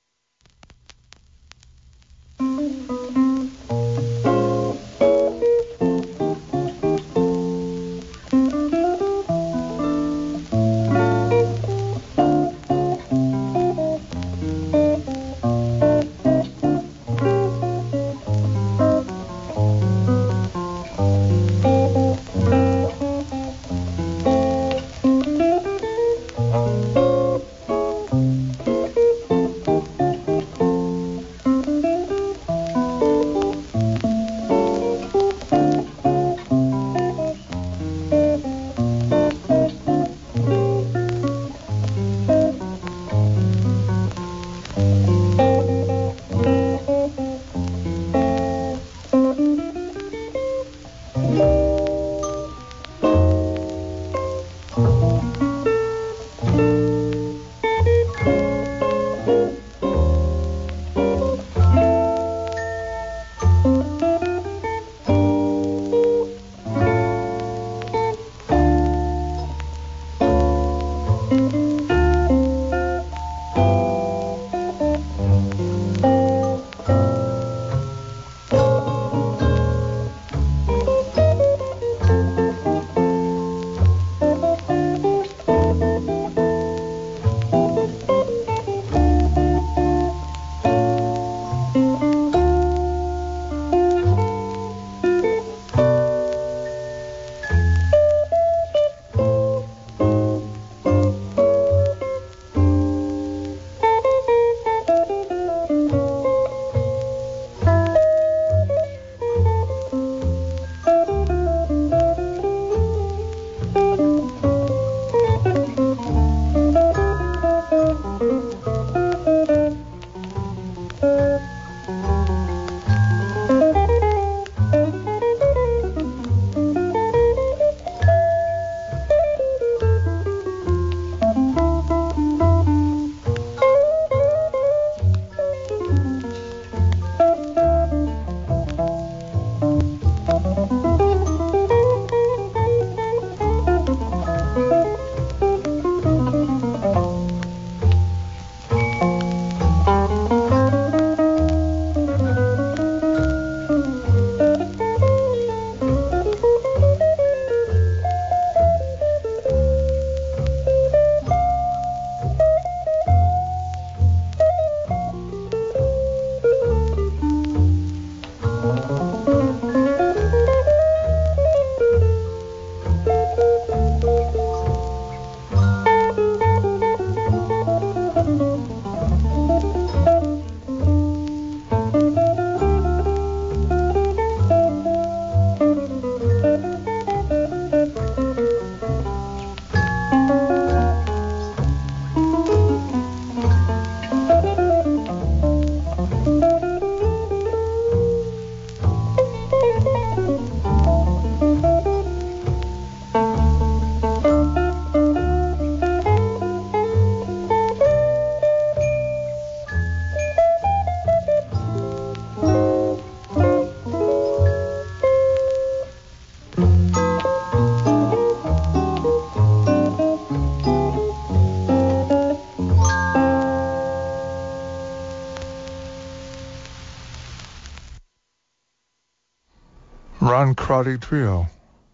A: Ron Crotty Trio,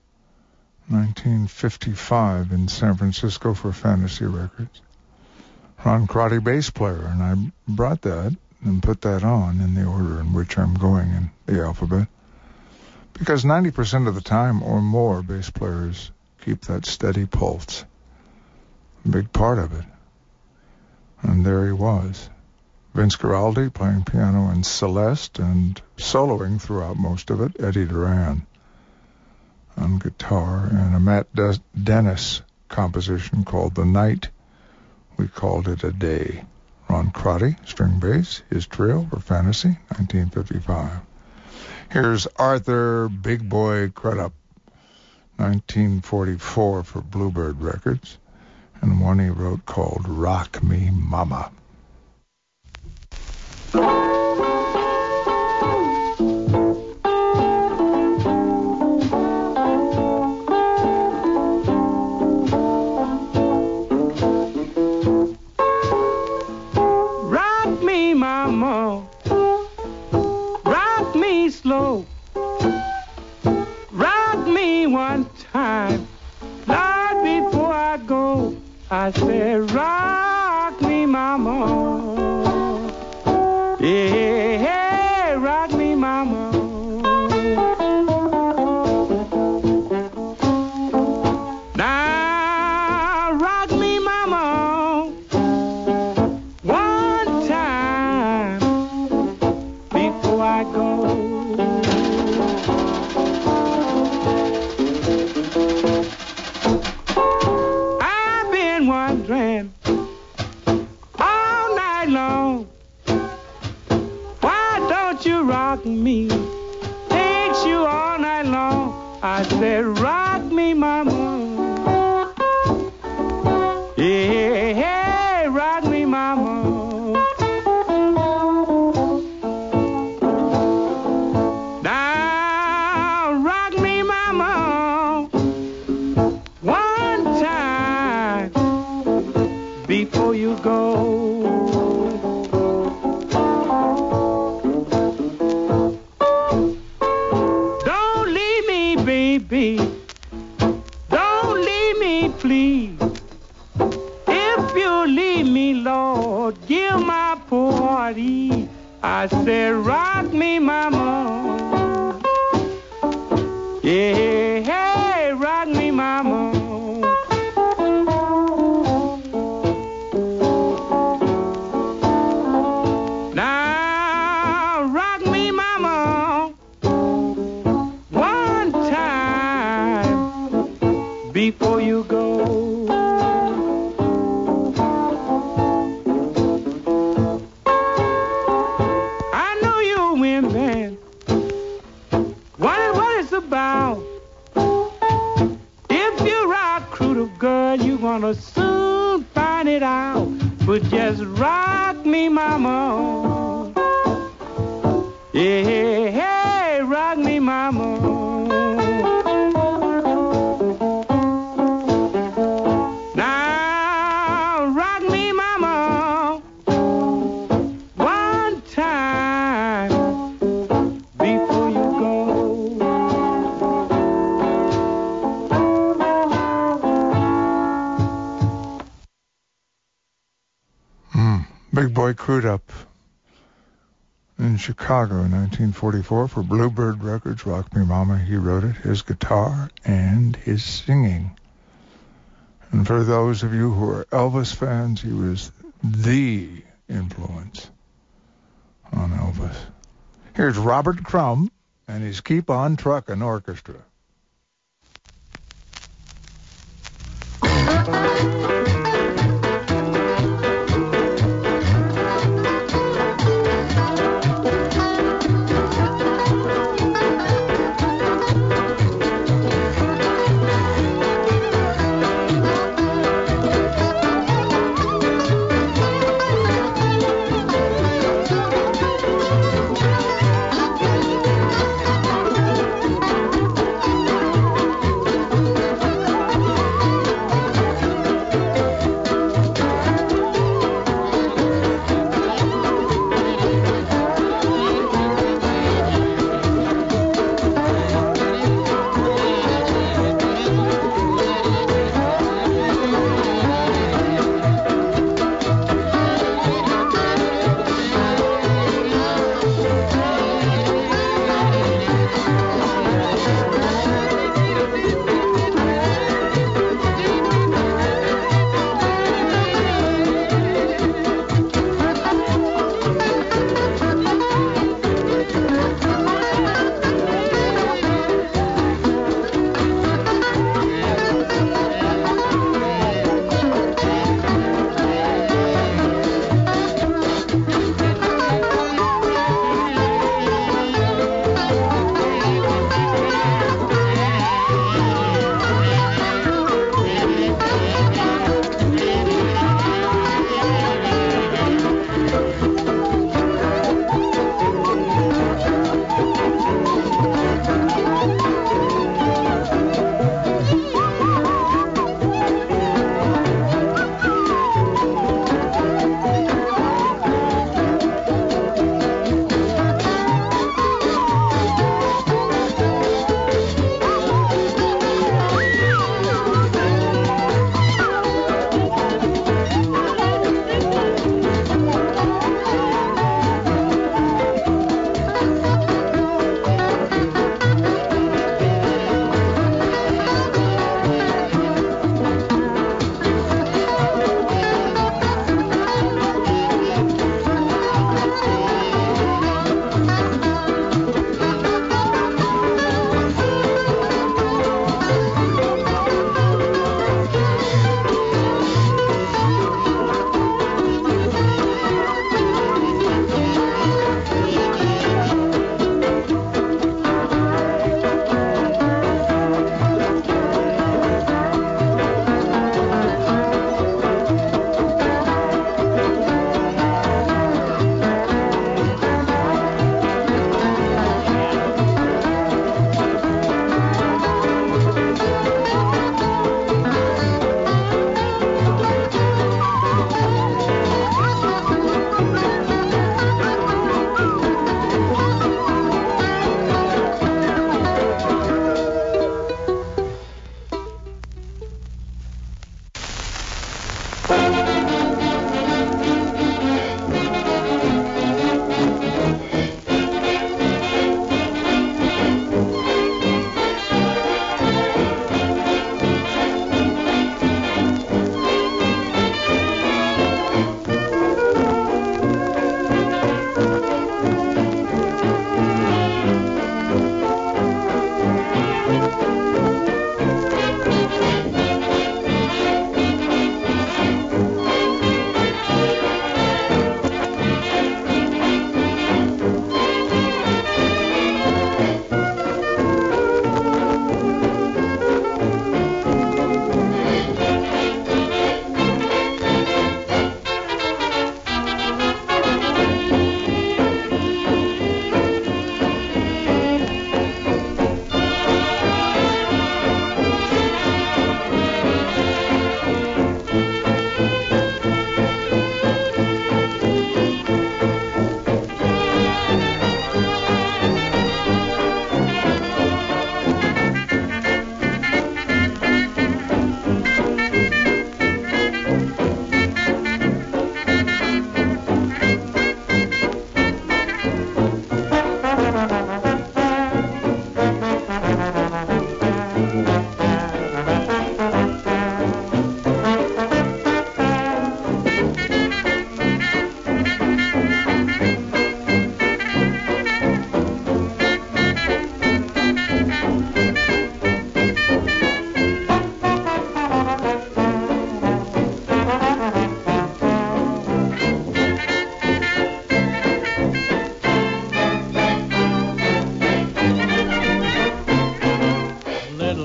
A: 1955 in San Francisco for Fantasy Records. Ron Crotty, bass player, and I brought that and put that on in the order in which I'm going in the alphabet, because 90% of the time or more bass players keep that steady pulse, a big part of it. And there he was, Vince Guaraldi playing piano in Celeste and soloing throughout most of it, Eddie Duran on guitar, and a Matt Dennis composition called The Night We Called It a Day. Ron Crotty, string bass, his trio for Fantasy, 1955. Here's Arthur Big Boy Crudup 1944 for Bluebird Records, and one he wrote called Rock Me Mama.
I: Rock me, mama, rock me slow, rock me one time, Lord, before I go. I said, rock me, mama, yeah, rock me, mama. Now, rock me, mama, one time before I go. I've been wondering all night long, why don't you rock me? Takes you all night long. I said, rock me, mama. Yeah, rock me, mama. Now, rock me, mama, one time before you go. Don't leave me, baby. Don't leave me, please. If you leave me, Lord, give my poor heart ease. I said, rock me, mama. Yeah, hey, rock me, mama. Now, rock me, mama, one time before you go. I know you women, what it's about. If you rock crude girl, you're gonna soon find it out. But just rock me, mama. Yeah, hey, rock me, mama. Now, rock me, mama, one time before you go.
A: Big Boy Crudup in Chicago in 1944 for Bluebird Records. Rock Me Mama, he wrote it, his guitar and his singing. And for those of you who are Elvis fans, he was the influence on Elvis. Here's Robert Crumb and his Keep On Truckin' Orchestra.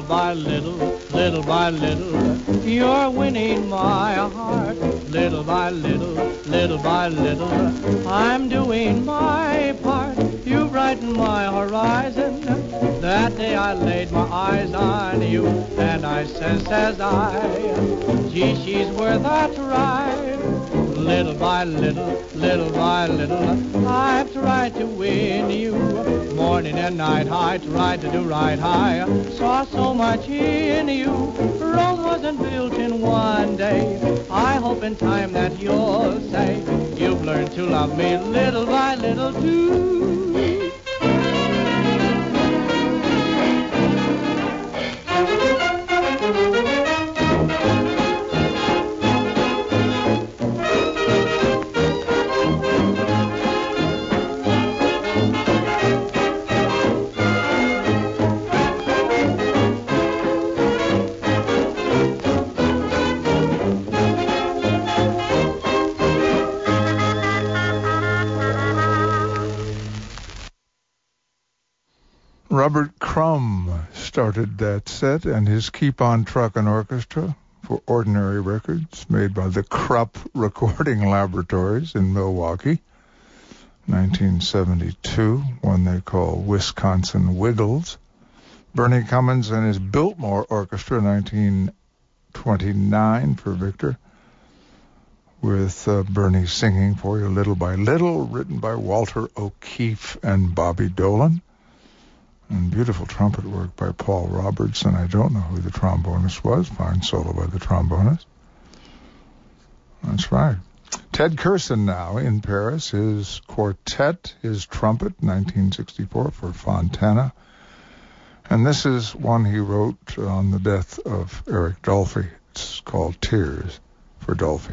I: by little, little by little, you're winning my heart. Little by little, little by little, I'm doing my part. You brighten my horizon. That day I laid my eyes on you, and I says I, gee, she's worth a try. Little by little, little by little, I've tried to win you. Morning and night I tried to do right high. Saw so much in you. Rome wasn't built in one day. I hope in time that you'll say you've learned to love me little by little too.
A: Robert Crumb started that set and his Keep On Truckin' Orchestra for Ordinary Records, made by the Krupp Recording Laboratories in Milwaukee, 1972, one they call Wisconsin Wiggles. Bernie Cummins and his Biltmore Orchestra, 1929 for Victor, with Bernie singing for you Little by Little, written by Walter O'Keefe and Bobby Dolan. And beautiful trumpet work by Paul Robertson. I don't know who the trombonist was. Fine solo by the trombonist. That's right. Ted Curson now in Paris. His quartet, his trumpet, 1964 for Fontana. And this is one he wrote on the death of Eric Dolphy. It's called Tears for Dolphy.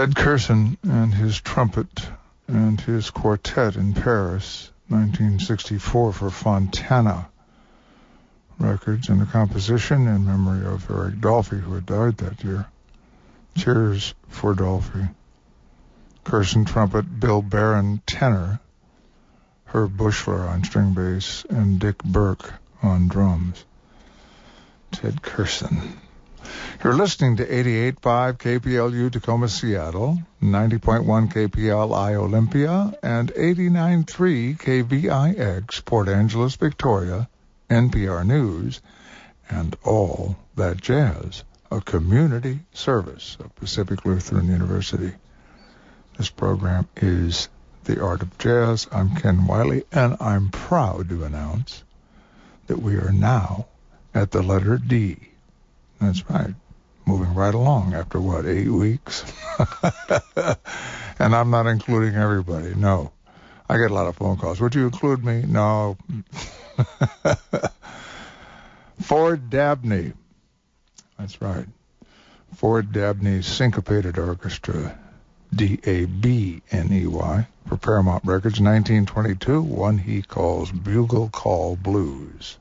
A: Ted Curson and his trumpet and his quartet in Paris, 1964 for Fontana Records, and a composition in memory of Eric Dolphy, who had died that year. Cheers for Dolphy. Curson trumpet, Bill Barron tenor, Herb Bushler on string bass, and Dick Burke on drums. Ted Curson. You're listening to 88.5 KPLU Tacoma, Seattle, 90.1 KPLI Olympia, and 89.3 KVIX Port Angeles, Victoria, NPR News, and All That Jazz, a community service of Pacific Lutheran University. This program is The Art of Jazz. I'm Ken Wiley, and I'm proud to announce that we are now at the letter D. That's right. Moving right along after, 8 weeks? And I'm not including everybody. No. I get a lot of phone calls. Would you include me? No. Ford Dabney. That's right. Ford Dabney Syncopated Orchestra, D-A-B-N-E-Y, for Paramount Records, 1922, one he calls Bugle Call Blues.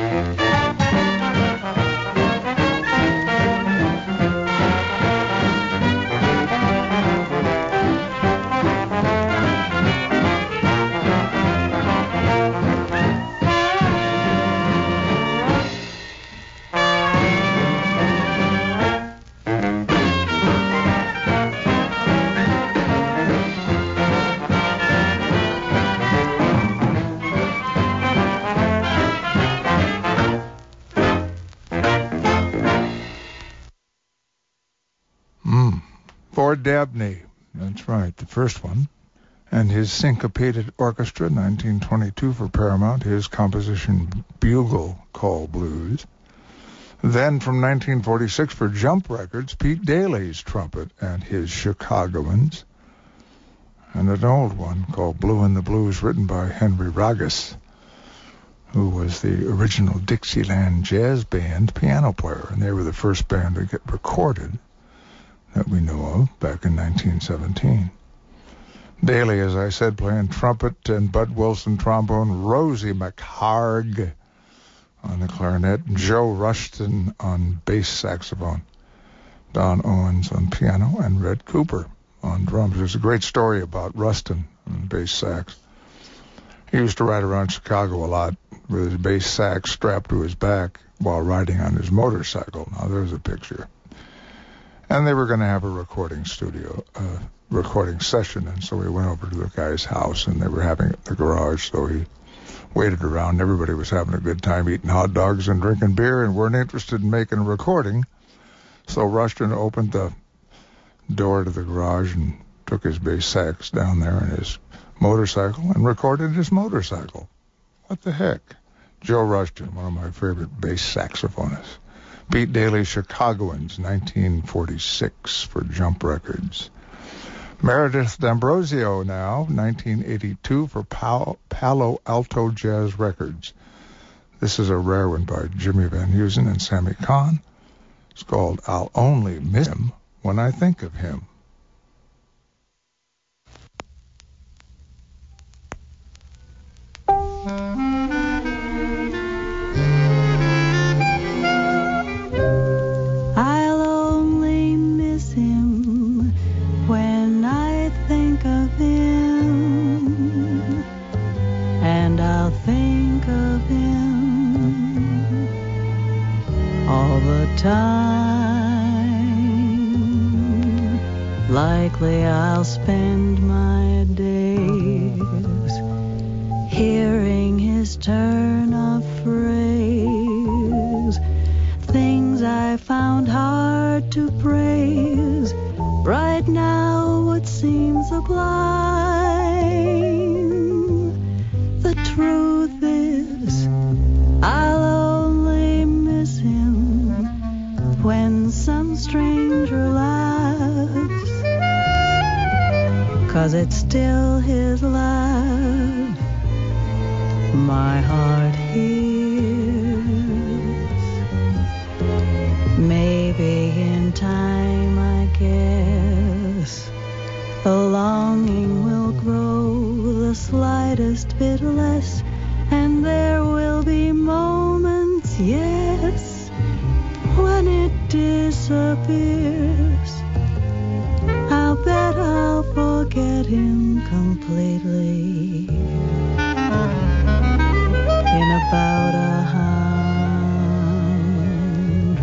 A: Ford Dabney, that's right, the first one, and his Syncopated Orchestra, 1922 for Paramount, his composition Bugle Call Blues. Then from 1946 for Jump Records, Pete Daly's trumpet and his Chicagoans, and an old one called Blue in the Blues, written by Henry Ragus, who was the original Dixieland Jazz Band piano player, and they were the first band to get recorded that we know of back in 1917. Daly, as I said, playing trumpet, and Bud Wilson trombone, Rosie McHarg on the clarinet, Joe Rushton on bass saxophone, Don Owens on piano, and Red Cooper on drums. There's a great story about Ruston on bass sax. He used to ride around Chicago a lot with his bass sax strapped to his back while riding on his motorcycle. Now there's a picture. And they were going to have a recording session, and so we went over to the guy's house, and they were having it in the garage, so he waited around. Everybody was having a good time eating hot dogs and drinking beer and weren't interested in making a recording. So Rushton opened the door to the garage and took his bass sax down there and his motorcycle and recorded his motorcycle. What the heck? Joe Rushton, one of my favorite bass saxophonists. Pete Daly's Chicagoans, 1946 for Jump Records. Meredith D'Ambrosio now, 1982 for Palo Alto Jazz Records. This is a rare one by Jimmy Van Heusen and Sammy Kahn. It's called I'll Only Miss Him When I Think of Him.
J: Time. Likely I'll spend my days hearing his turn of phrase, things I found hard to praise. Right now what seems sublime, the truth is I'll only miss him when some stranger laughs, 'cause it's still his laugh my heart hears. Maybe in time, I guess, the longing will grow the slightest bit less, and there will be moments, yes, when it disappears. I'll bet I'll forget him completely in about 100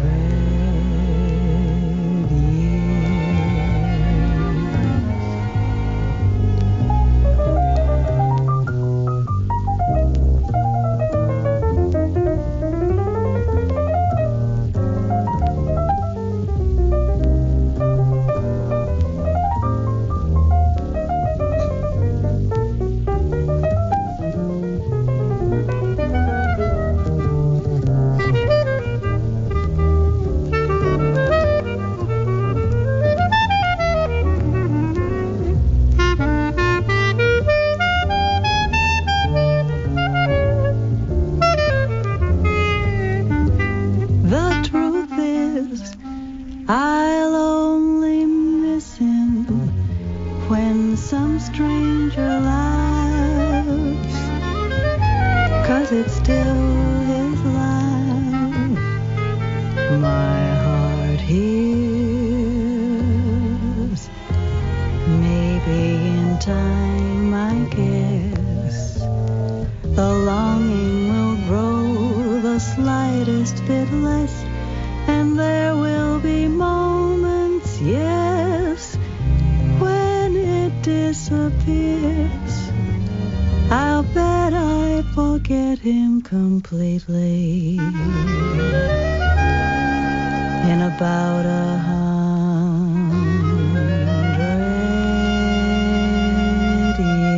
J: I'll only miss him when some stranger laughs, 'cause it's still his laugh slightest bit less, and there will be moments, yes, when it disappears. I'll bet I forget him completely in about 100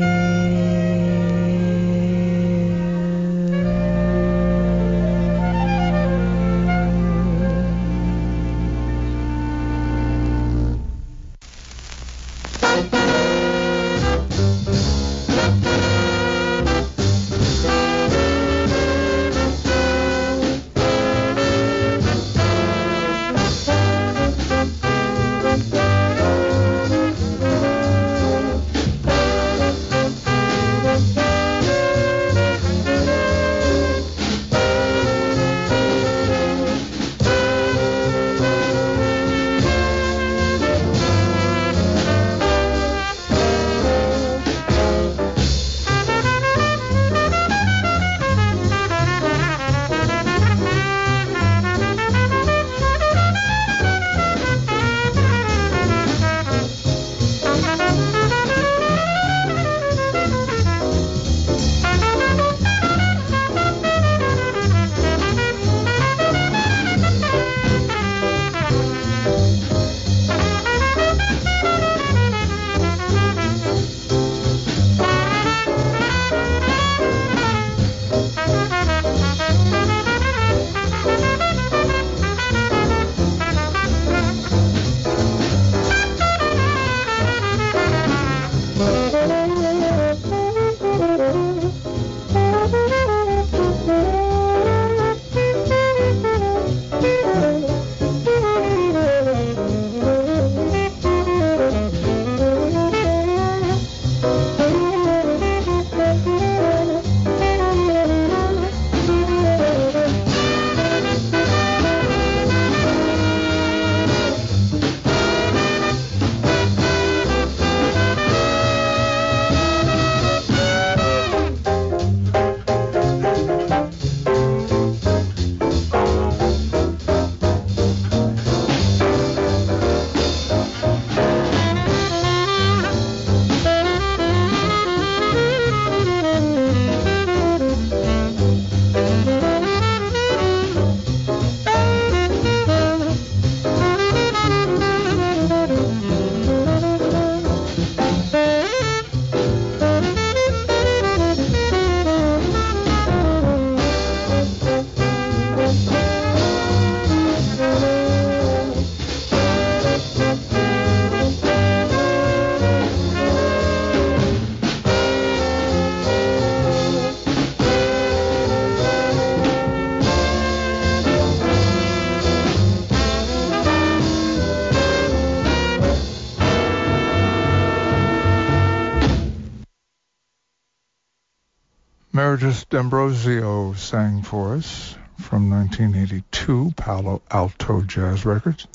A: Meredith D'Ambrosio sang for us from 1982 Palo Alto Jazz Records.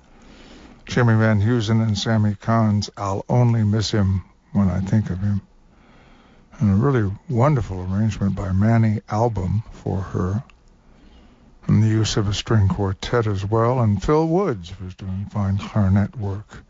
A: Jimmy Van Heusen and Sammy Kahn's I'll Only Miss Him When I Think of Him. And a really wonderful arrangement by Manny Album for her. And the use of a string quartet as well. And Phil Woods was doing fine clarinet work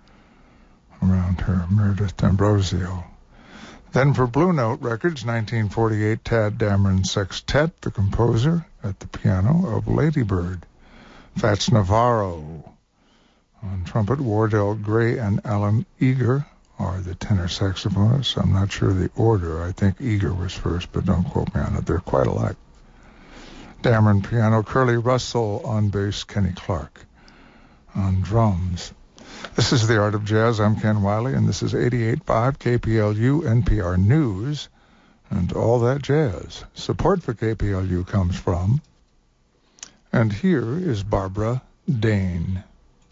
A: around her, Meredith D'Ambrosio. Then for Blue Note Records, 1948, Tad Dameron Sextet, the composer at the piano of Lady Bird. Fats Navarro on trumpet. Wardell Gray and Alan Eager are the tenor saxophonists. I'm not sure the order. I think Eager was first, but don't quote me on it. They're quite alike. Dameron piano. Curly Russell on bass. Kenny Clark on drums. This is The Art of Jazz. I'm Ken Wiley, and this is 88.5 KPLU NPR News and all that jazz. Support for KPLU comes from, and here is Barbara Dane.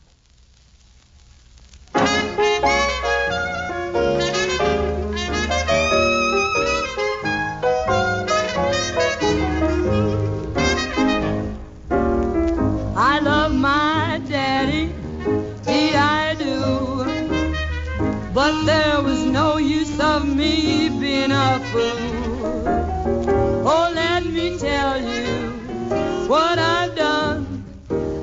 K: I love my daddy, indeed I do, but there was no use of me being a fool. Oh, let me tell you what I've done.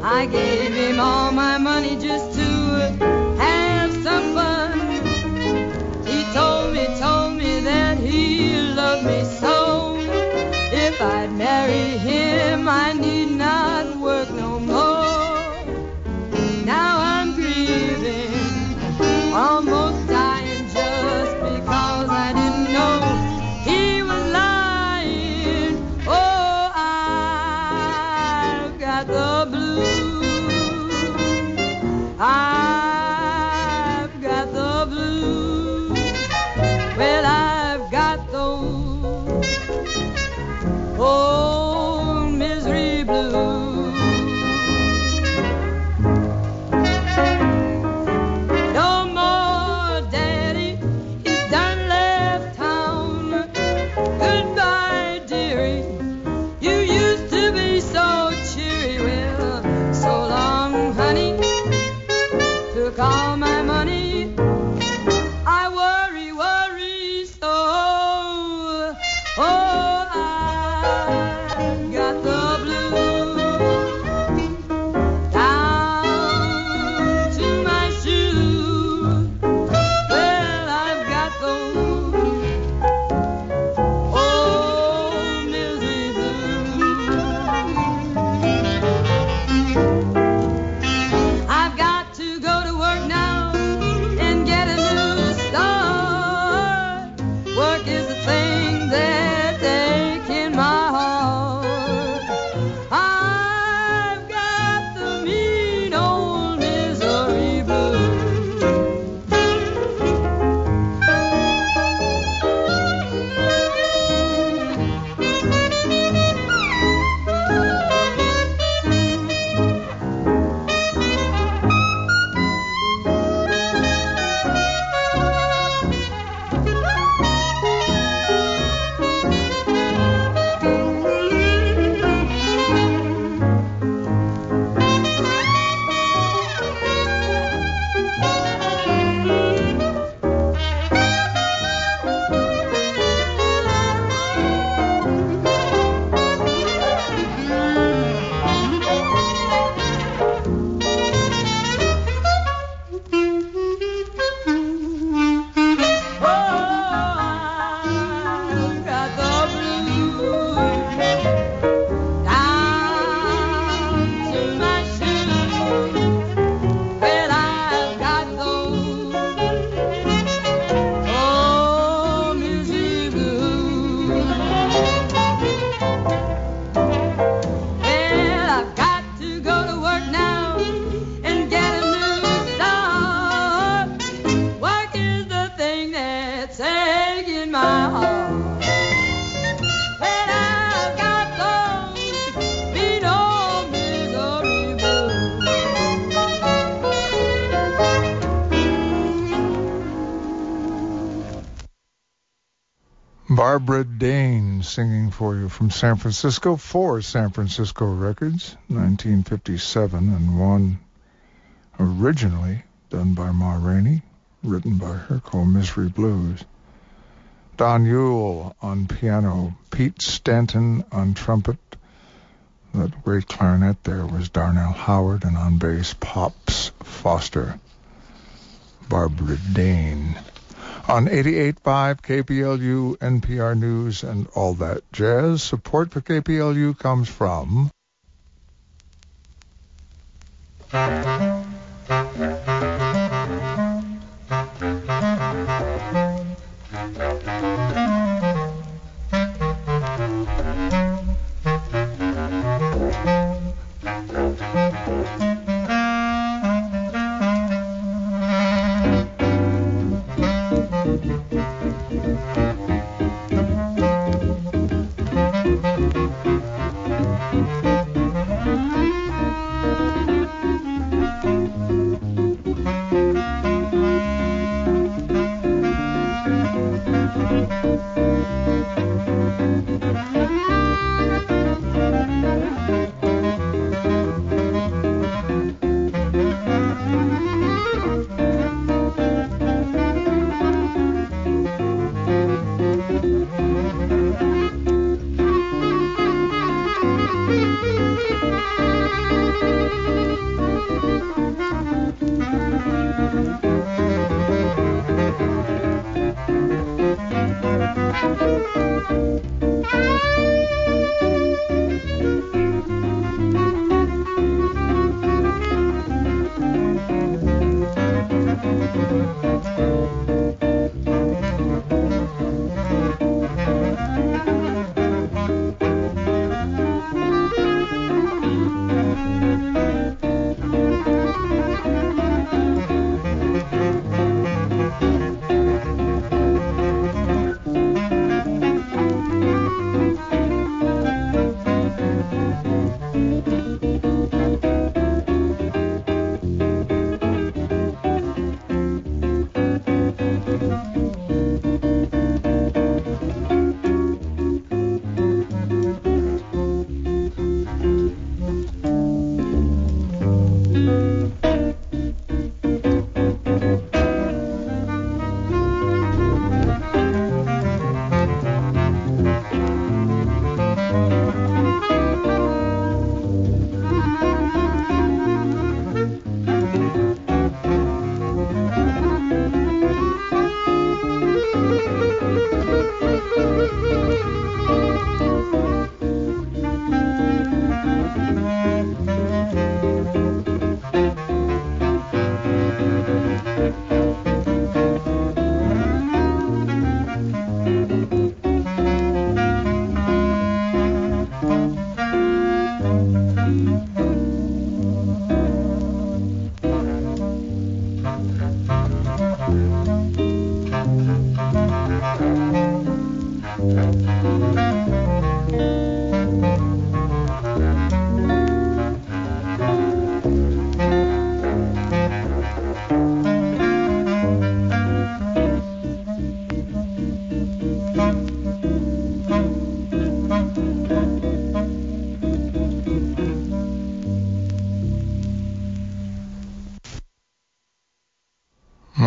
K: I gave him all my money just to have some fun. He told me that he loved me so. If I'd marry him, I need not work no more. Now I'm grieving, almost dying just because I didn't know he was lying. Oh, I've got the blues. I've got the blues. Well, I've got those old misery blues. No more, Daddy, he's done left town. Goodbye, dearie, you used to be so cheery. Well, so long, honey, took all my money. I worry so. Oh, I got the blues down to my shoes. Well, I've got those old misery blues. I've got to go to work now and get a new start. Work is the thing that's aching my heart. I've got the mean old misery blues.
A: Barbara Dane singing for you from San Francisco for San Francisco Records, 1957, and one originally done by Ma Rainey, written by her, called Misery Blues. Don Yule on piano, Pete Stanton on trumpet. That great clarinet there was Darnell Howard, and on bass, Pops Foster. Barbara Dane. On 88.5 KPLU, NPR News, and all that jazz, support for KPLU comes from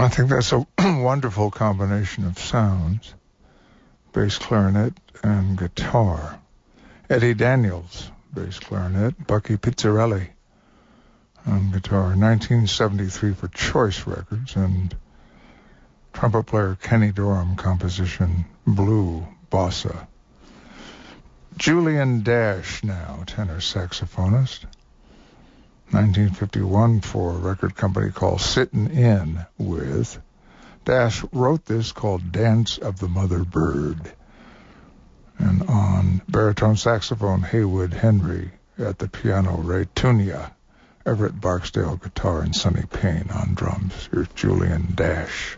A: I think that's a wonderful combination of sounds. Bass clarinet and guitar. Eddie Daniels, bass clarinet. Bucky Pizzarelli on guitar. 1973 for Choice Records. And trumpet player Kenny Dorham, composition Blue Bossa. Julian Dash now, tenor saxophonist. 1951 for a record company called Sittin' In With. Dash wrote this called Dance of the Mother Bird. And on baritone saxophone, Haywood Henry. At the piano, Ray Tunia. Everett Barksdale guitar, and Sonny Payne on drums. Here's Julian Dash.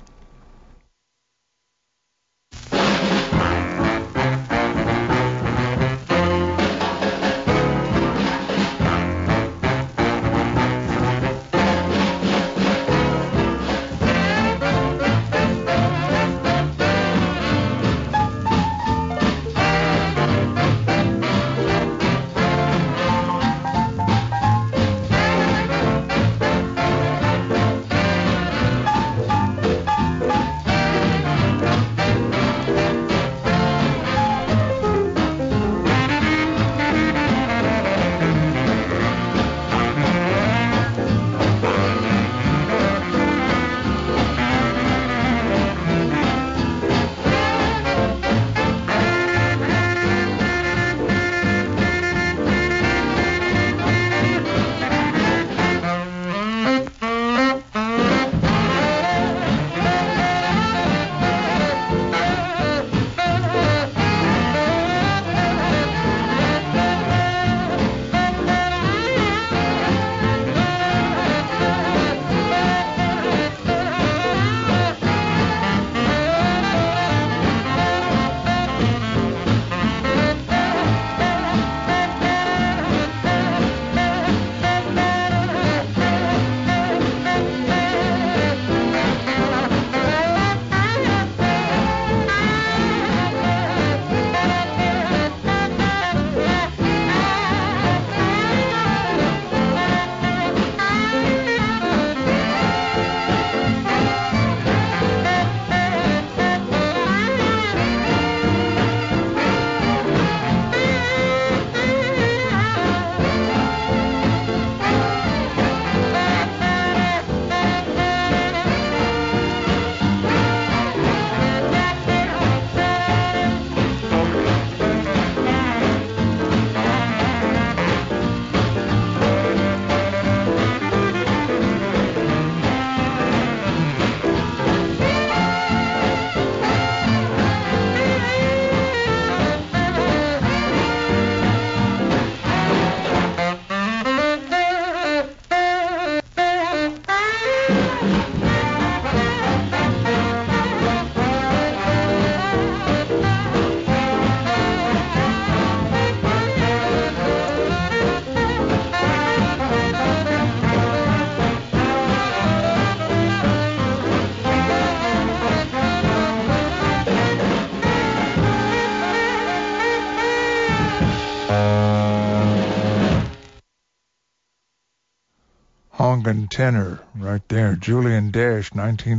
A: Tenor right there. Julian Dash,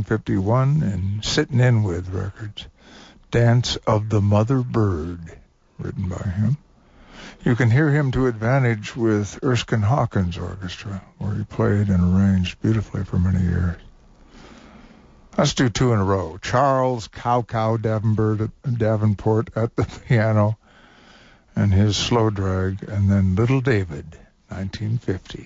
A: 1951, and Sittin' In With Records. Dance of the Mother Bird, written by him. You can hear him to advantage with Erskine Hawkins Orchestra, where he played and arranged beautifully for many years. Let's do two in a row. Charles Cow Davenport at the piano and his slow drag, and then Little David, 1950.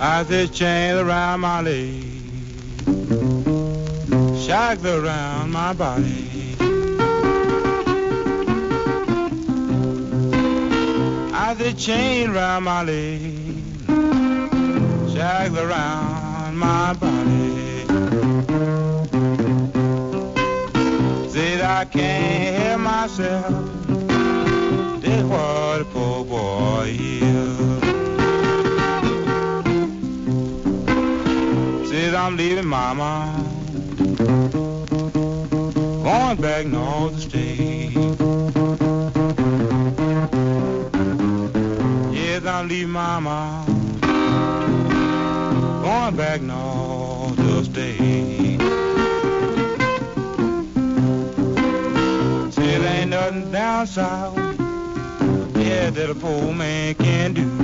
F: I said chains around my leg, shackles around my body. I said chains around my leg, shackles around my body. Said I can't help myself, that's what a poor boy is. Said I'm leaving mama, going back north to stay. Yes, I'm leaving mama, going back north to stay. Said ain't nothing down south, yeah, that a poor man can do.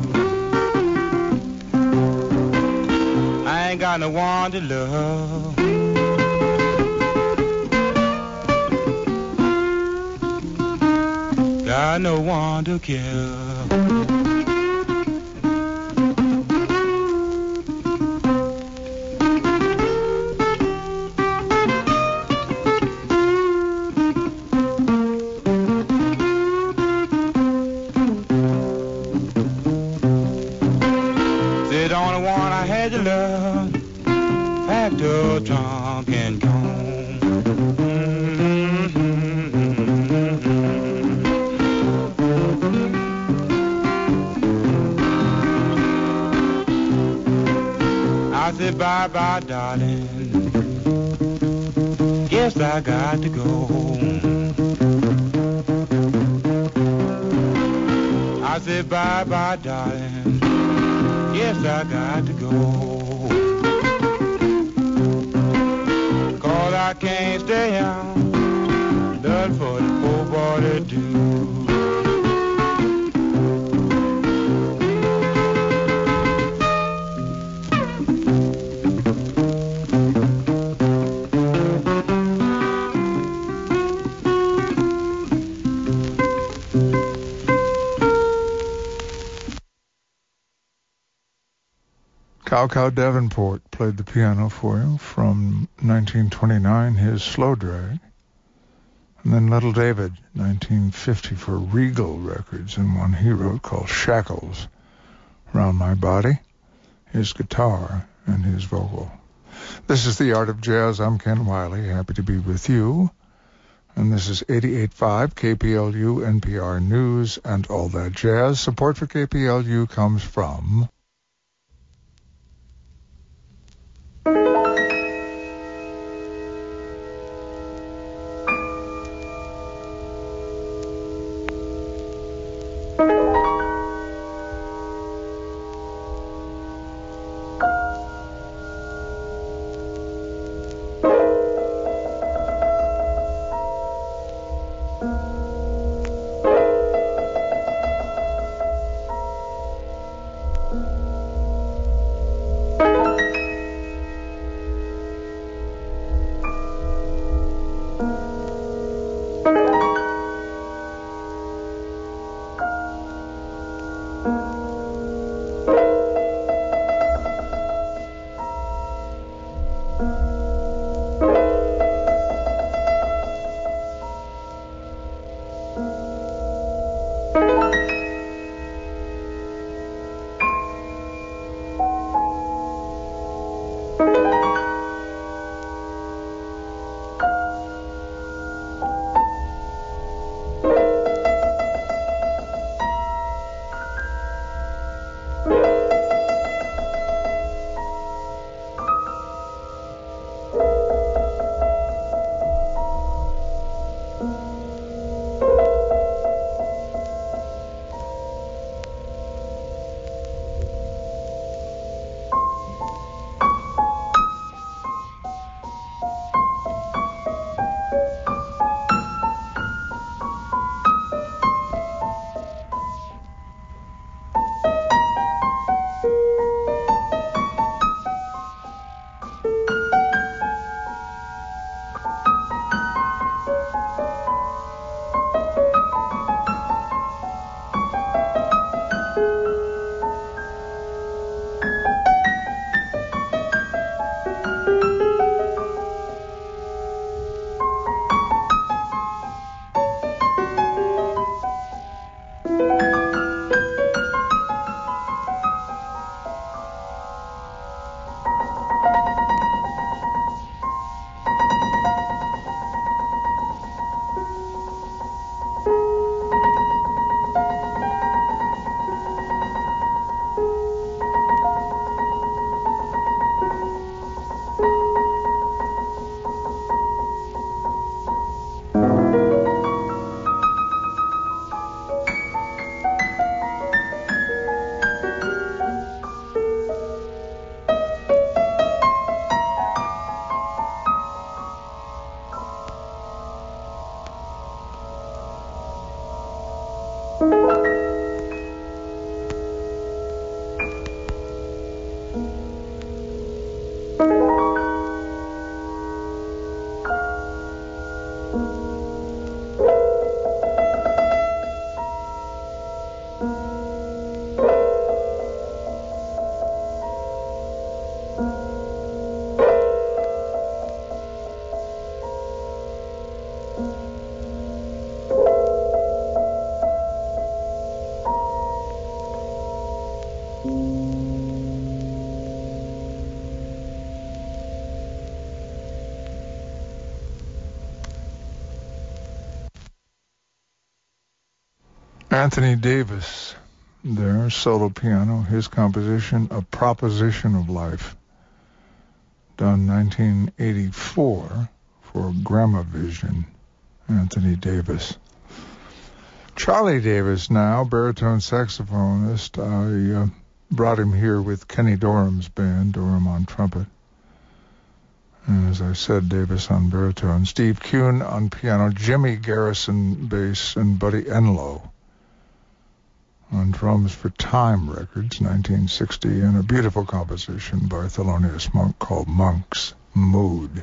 F: I ain't got no one to love, got no one to care. Said the only one I had to love, packed a trunk and gone. I said bye-bye, darling, guess I got to go. I said bye-bye, darling, guess I got to go. 'Cause I can't stay out, nothing for the poor boy to do.
A: Cow Davenport played the piano for you from 1929, his Slow Drag. And then Little David, 1950 for Regal Records, and one he wrote called Shackles Round My Body, his guitar and his vocal. This is The Art of Jazz. I'm Ken Wiley, happy to be with you. And this is 88.5 KPLU, NPR News, and all that jazz. Support for KPLU comes from... Anthony Davis there, solo piano, his composition, A Proposition of Life, done 1984 for Gramavision. Anthony Davis. Charlie Davis now, baritone saxophonist. I brought him here with Kenny Dorham's band, Dorham on trumpet. And as I said, Davis on baritone, Steve Kuhn on piano, Jimmy Garrison bass, and Buddy Enlow on drums for Time Records, 1960, and a beautiful composition by Thelonious Monk called Monk's Mood.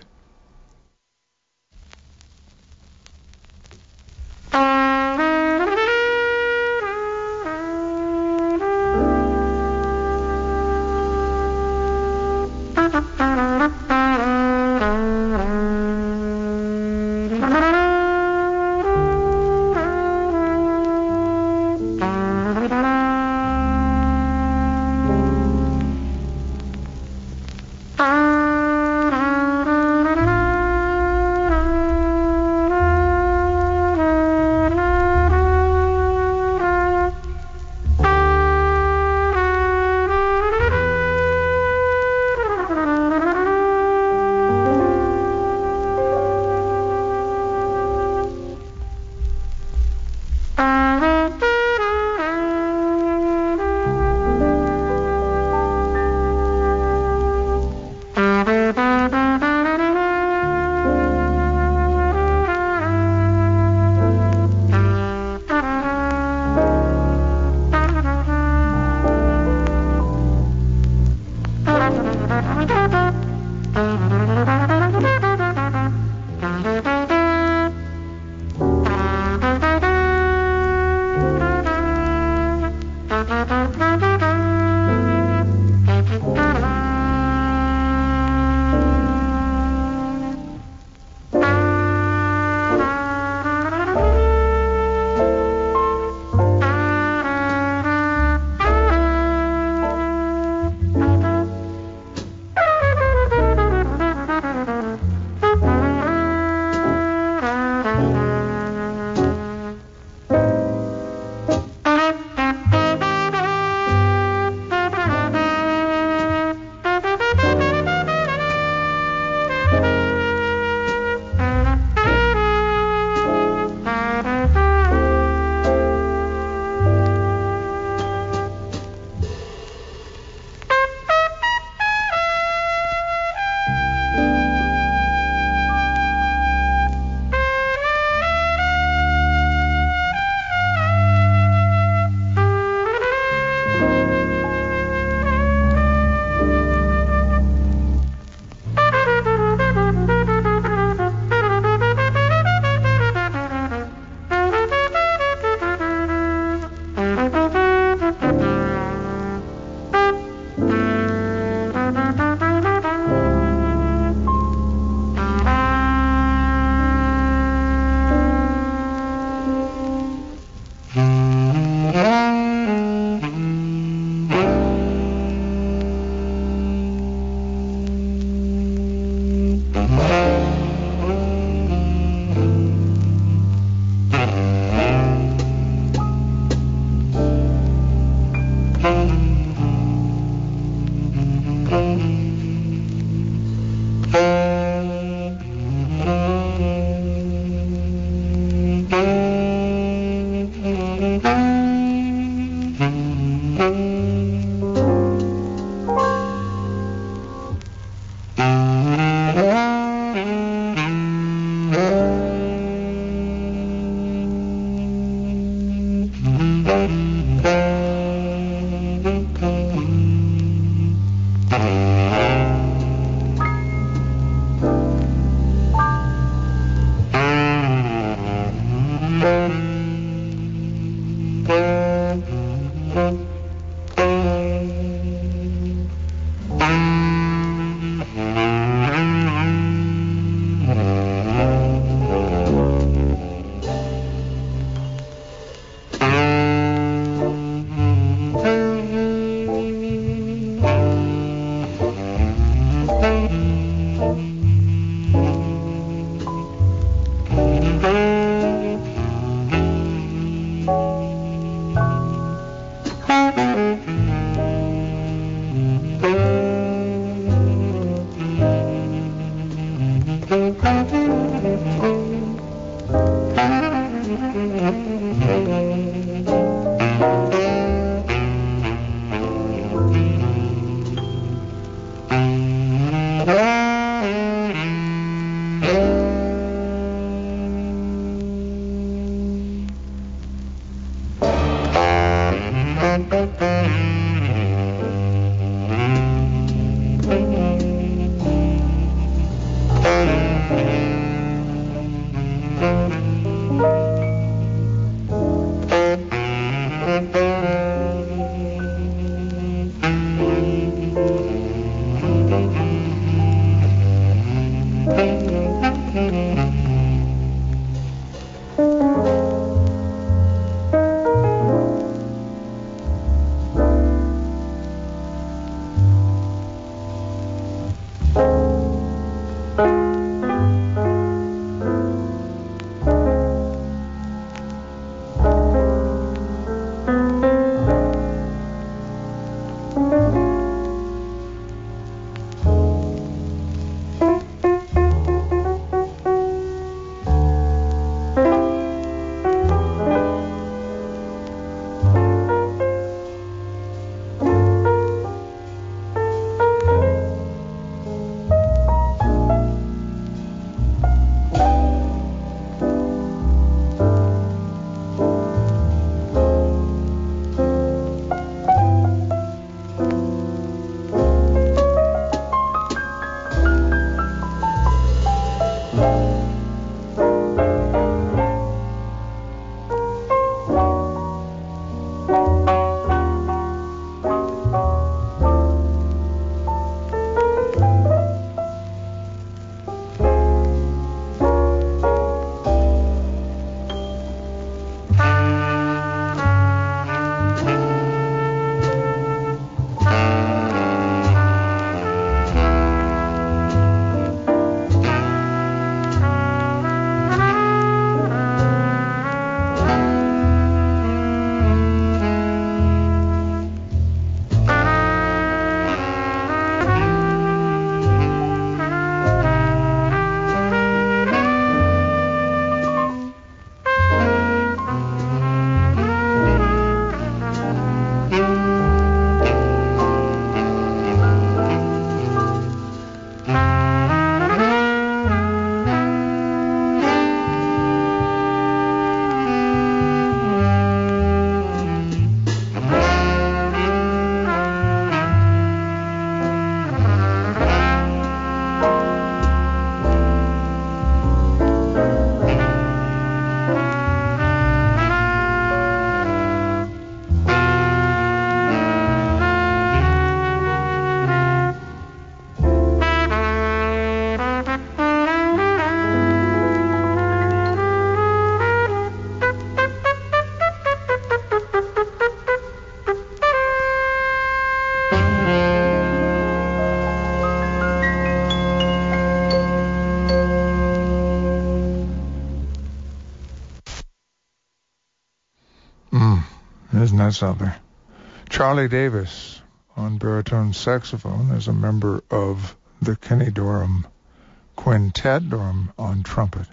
A: Isn't that something? Charlie Davis on baritone saxophone as a member of the Kenny Dorham Quintet, Dorham on trumpet.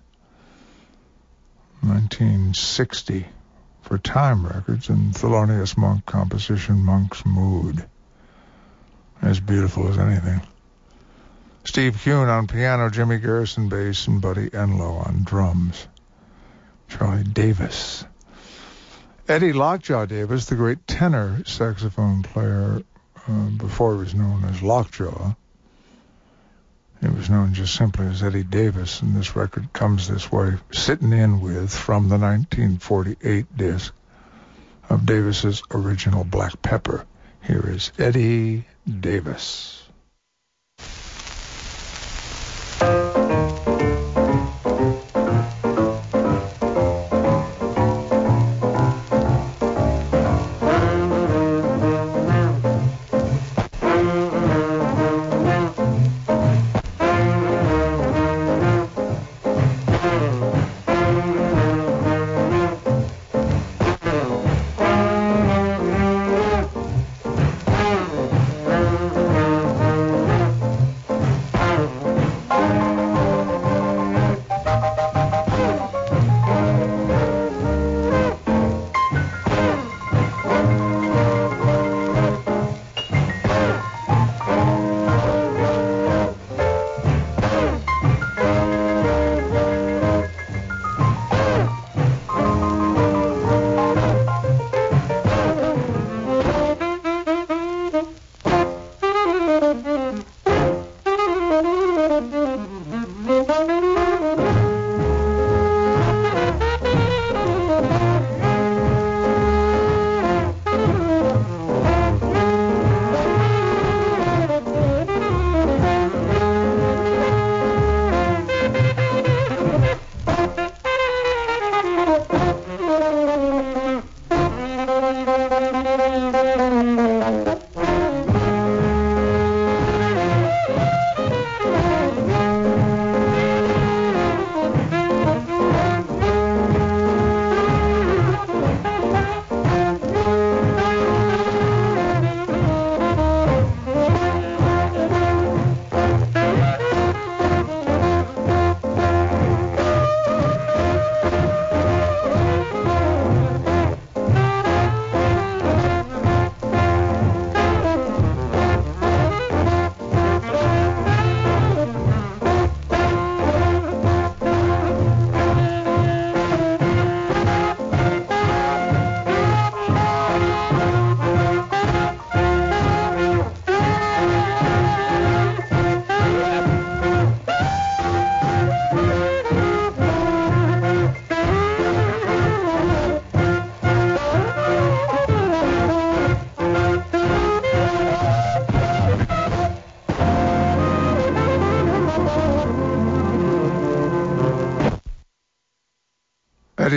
A: 1960 for Time Records, and Thelonious Monk composition Monk's Mood. As beautiful as anything. Steve Kuhn on piano, Jimmy Garrison bass, and Buddy Enlow on drums. Charlie Davis. Eddie Lockjaw Davis, the great tenor saxophone player, before he was known as Lockjaw. He was known just simply as Eddie Davis, and this record comes this way, sitting in with from the 1948 disc of Davis's original Black Pepper. Here is Eddie Davis.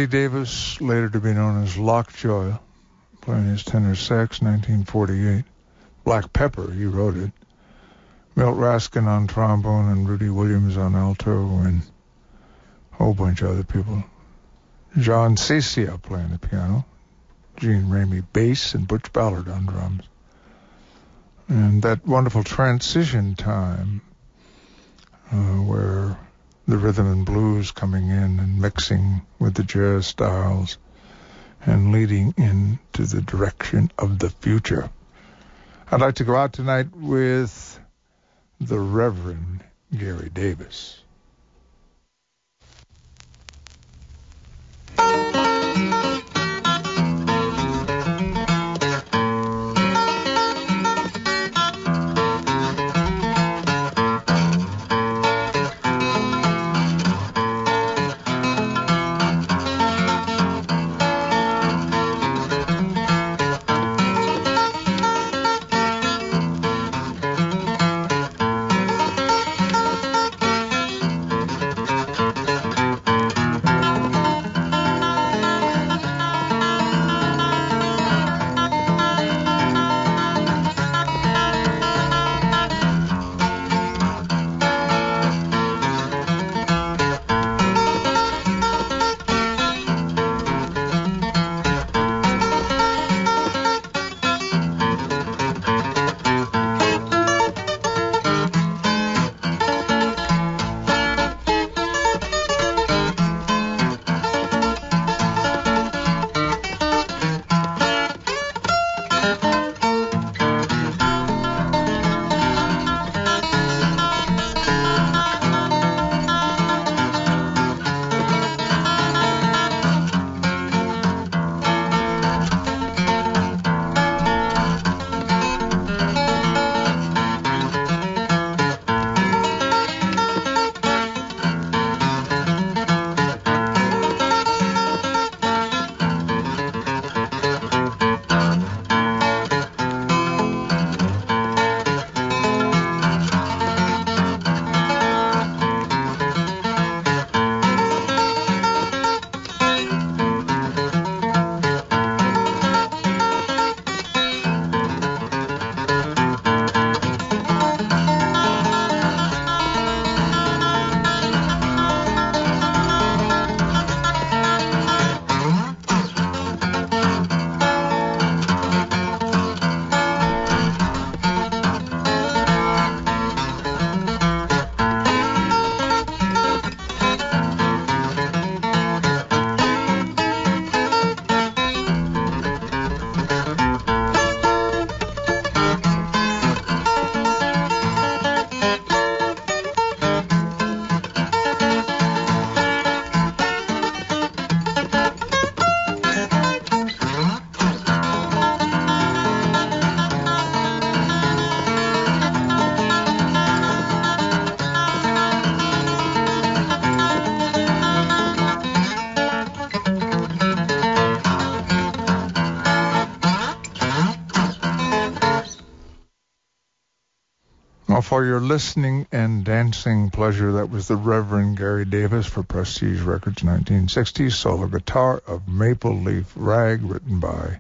A: Eddie Davis, later to be known as Lockjaw, playing his tenor sax, 1948. Black Pepper, he wrote it. Milt Raskin on trombone and Rudy Williams on alto and a whole bunch of other people. John Cecia playing the piano. Gene Ramey bass and Butch Ballard on drums. And that wonderful transition time where the rhythm and blues coming in and mixing with the jazz styles and leading into the direction of the future. I'd like to go out tonight with the Reverend Gary Davis. For your listening and dancing pleasure, that was the Reverend Gary Davis for Prestige Records 1960, solo guitar of Maple Leaf Rag, written by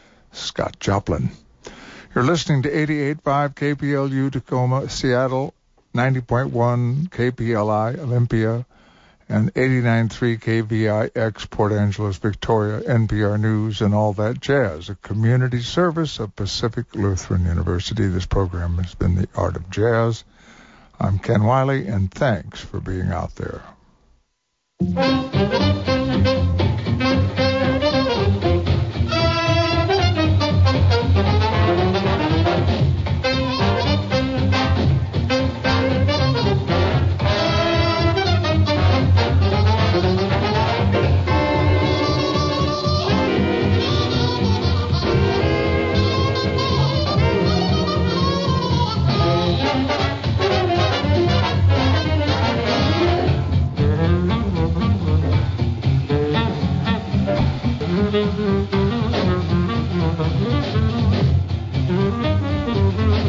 A: Scott Joplin. You're listening to 88.5 KPLU Tacoma, Seattle, 90.1 KPLI Olympia, and 89.3 KVIX Port Angeles, Victoria, NPR News, and all that jazz, a community service of Pacific Lutheran University. This program has been The Art of Jazz. I'm Ken Wiley, and thanks for being out there.
L: Mm-hmm.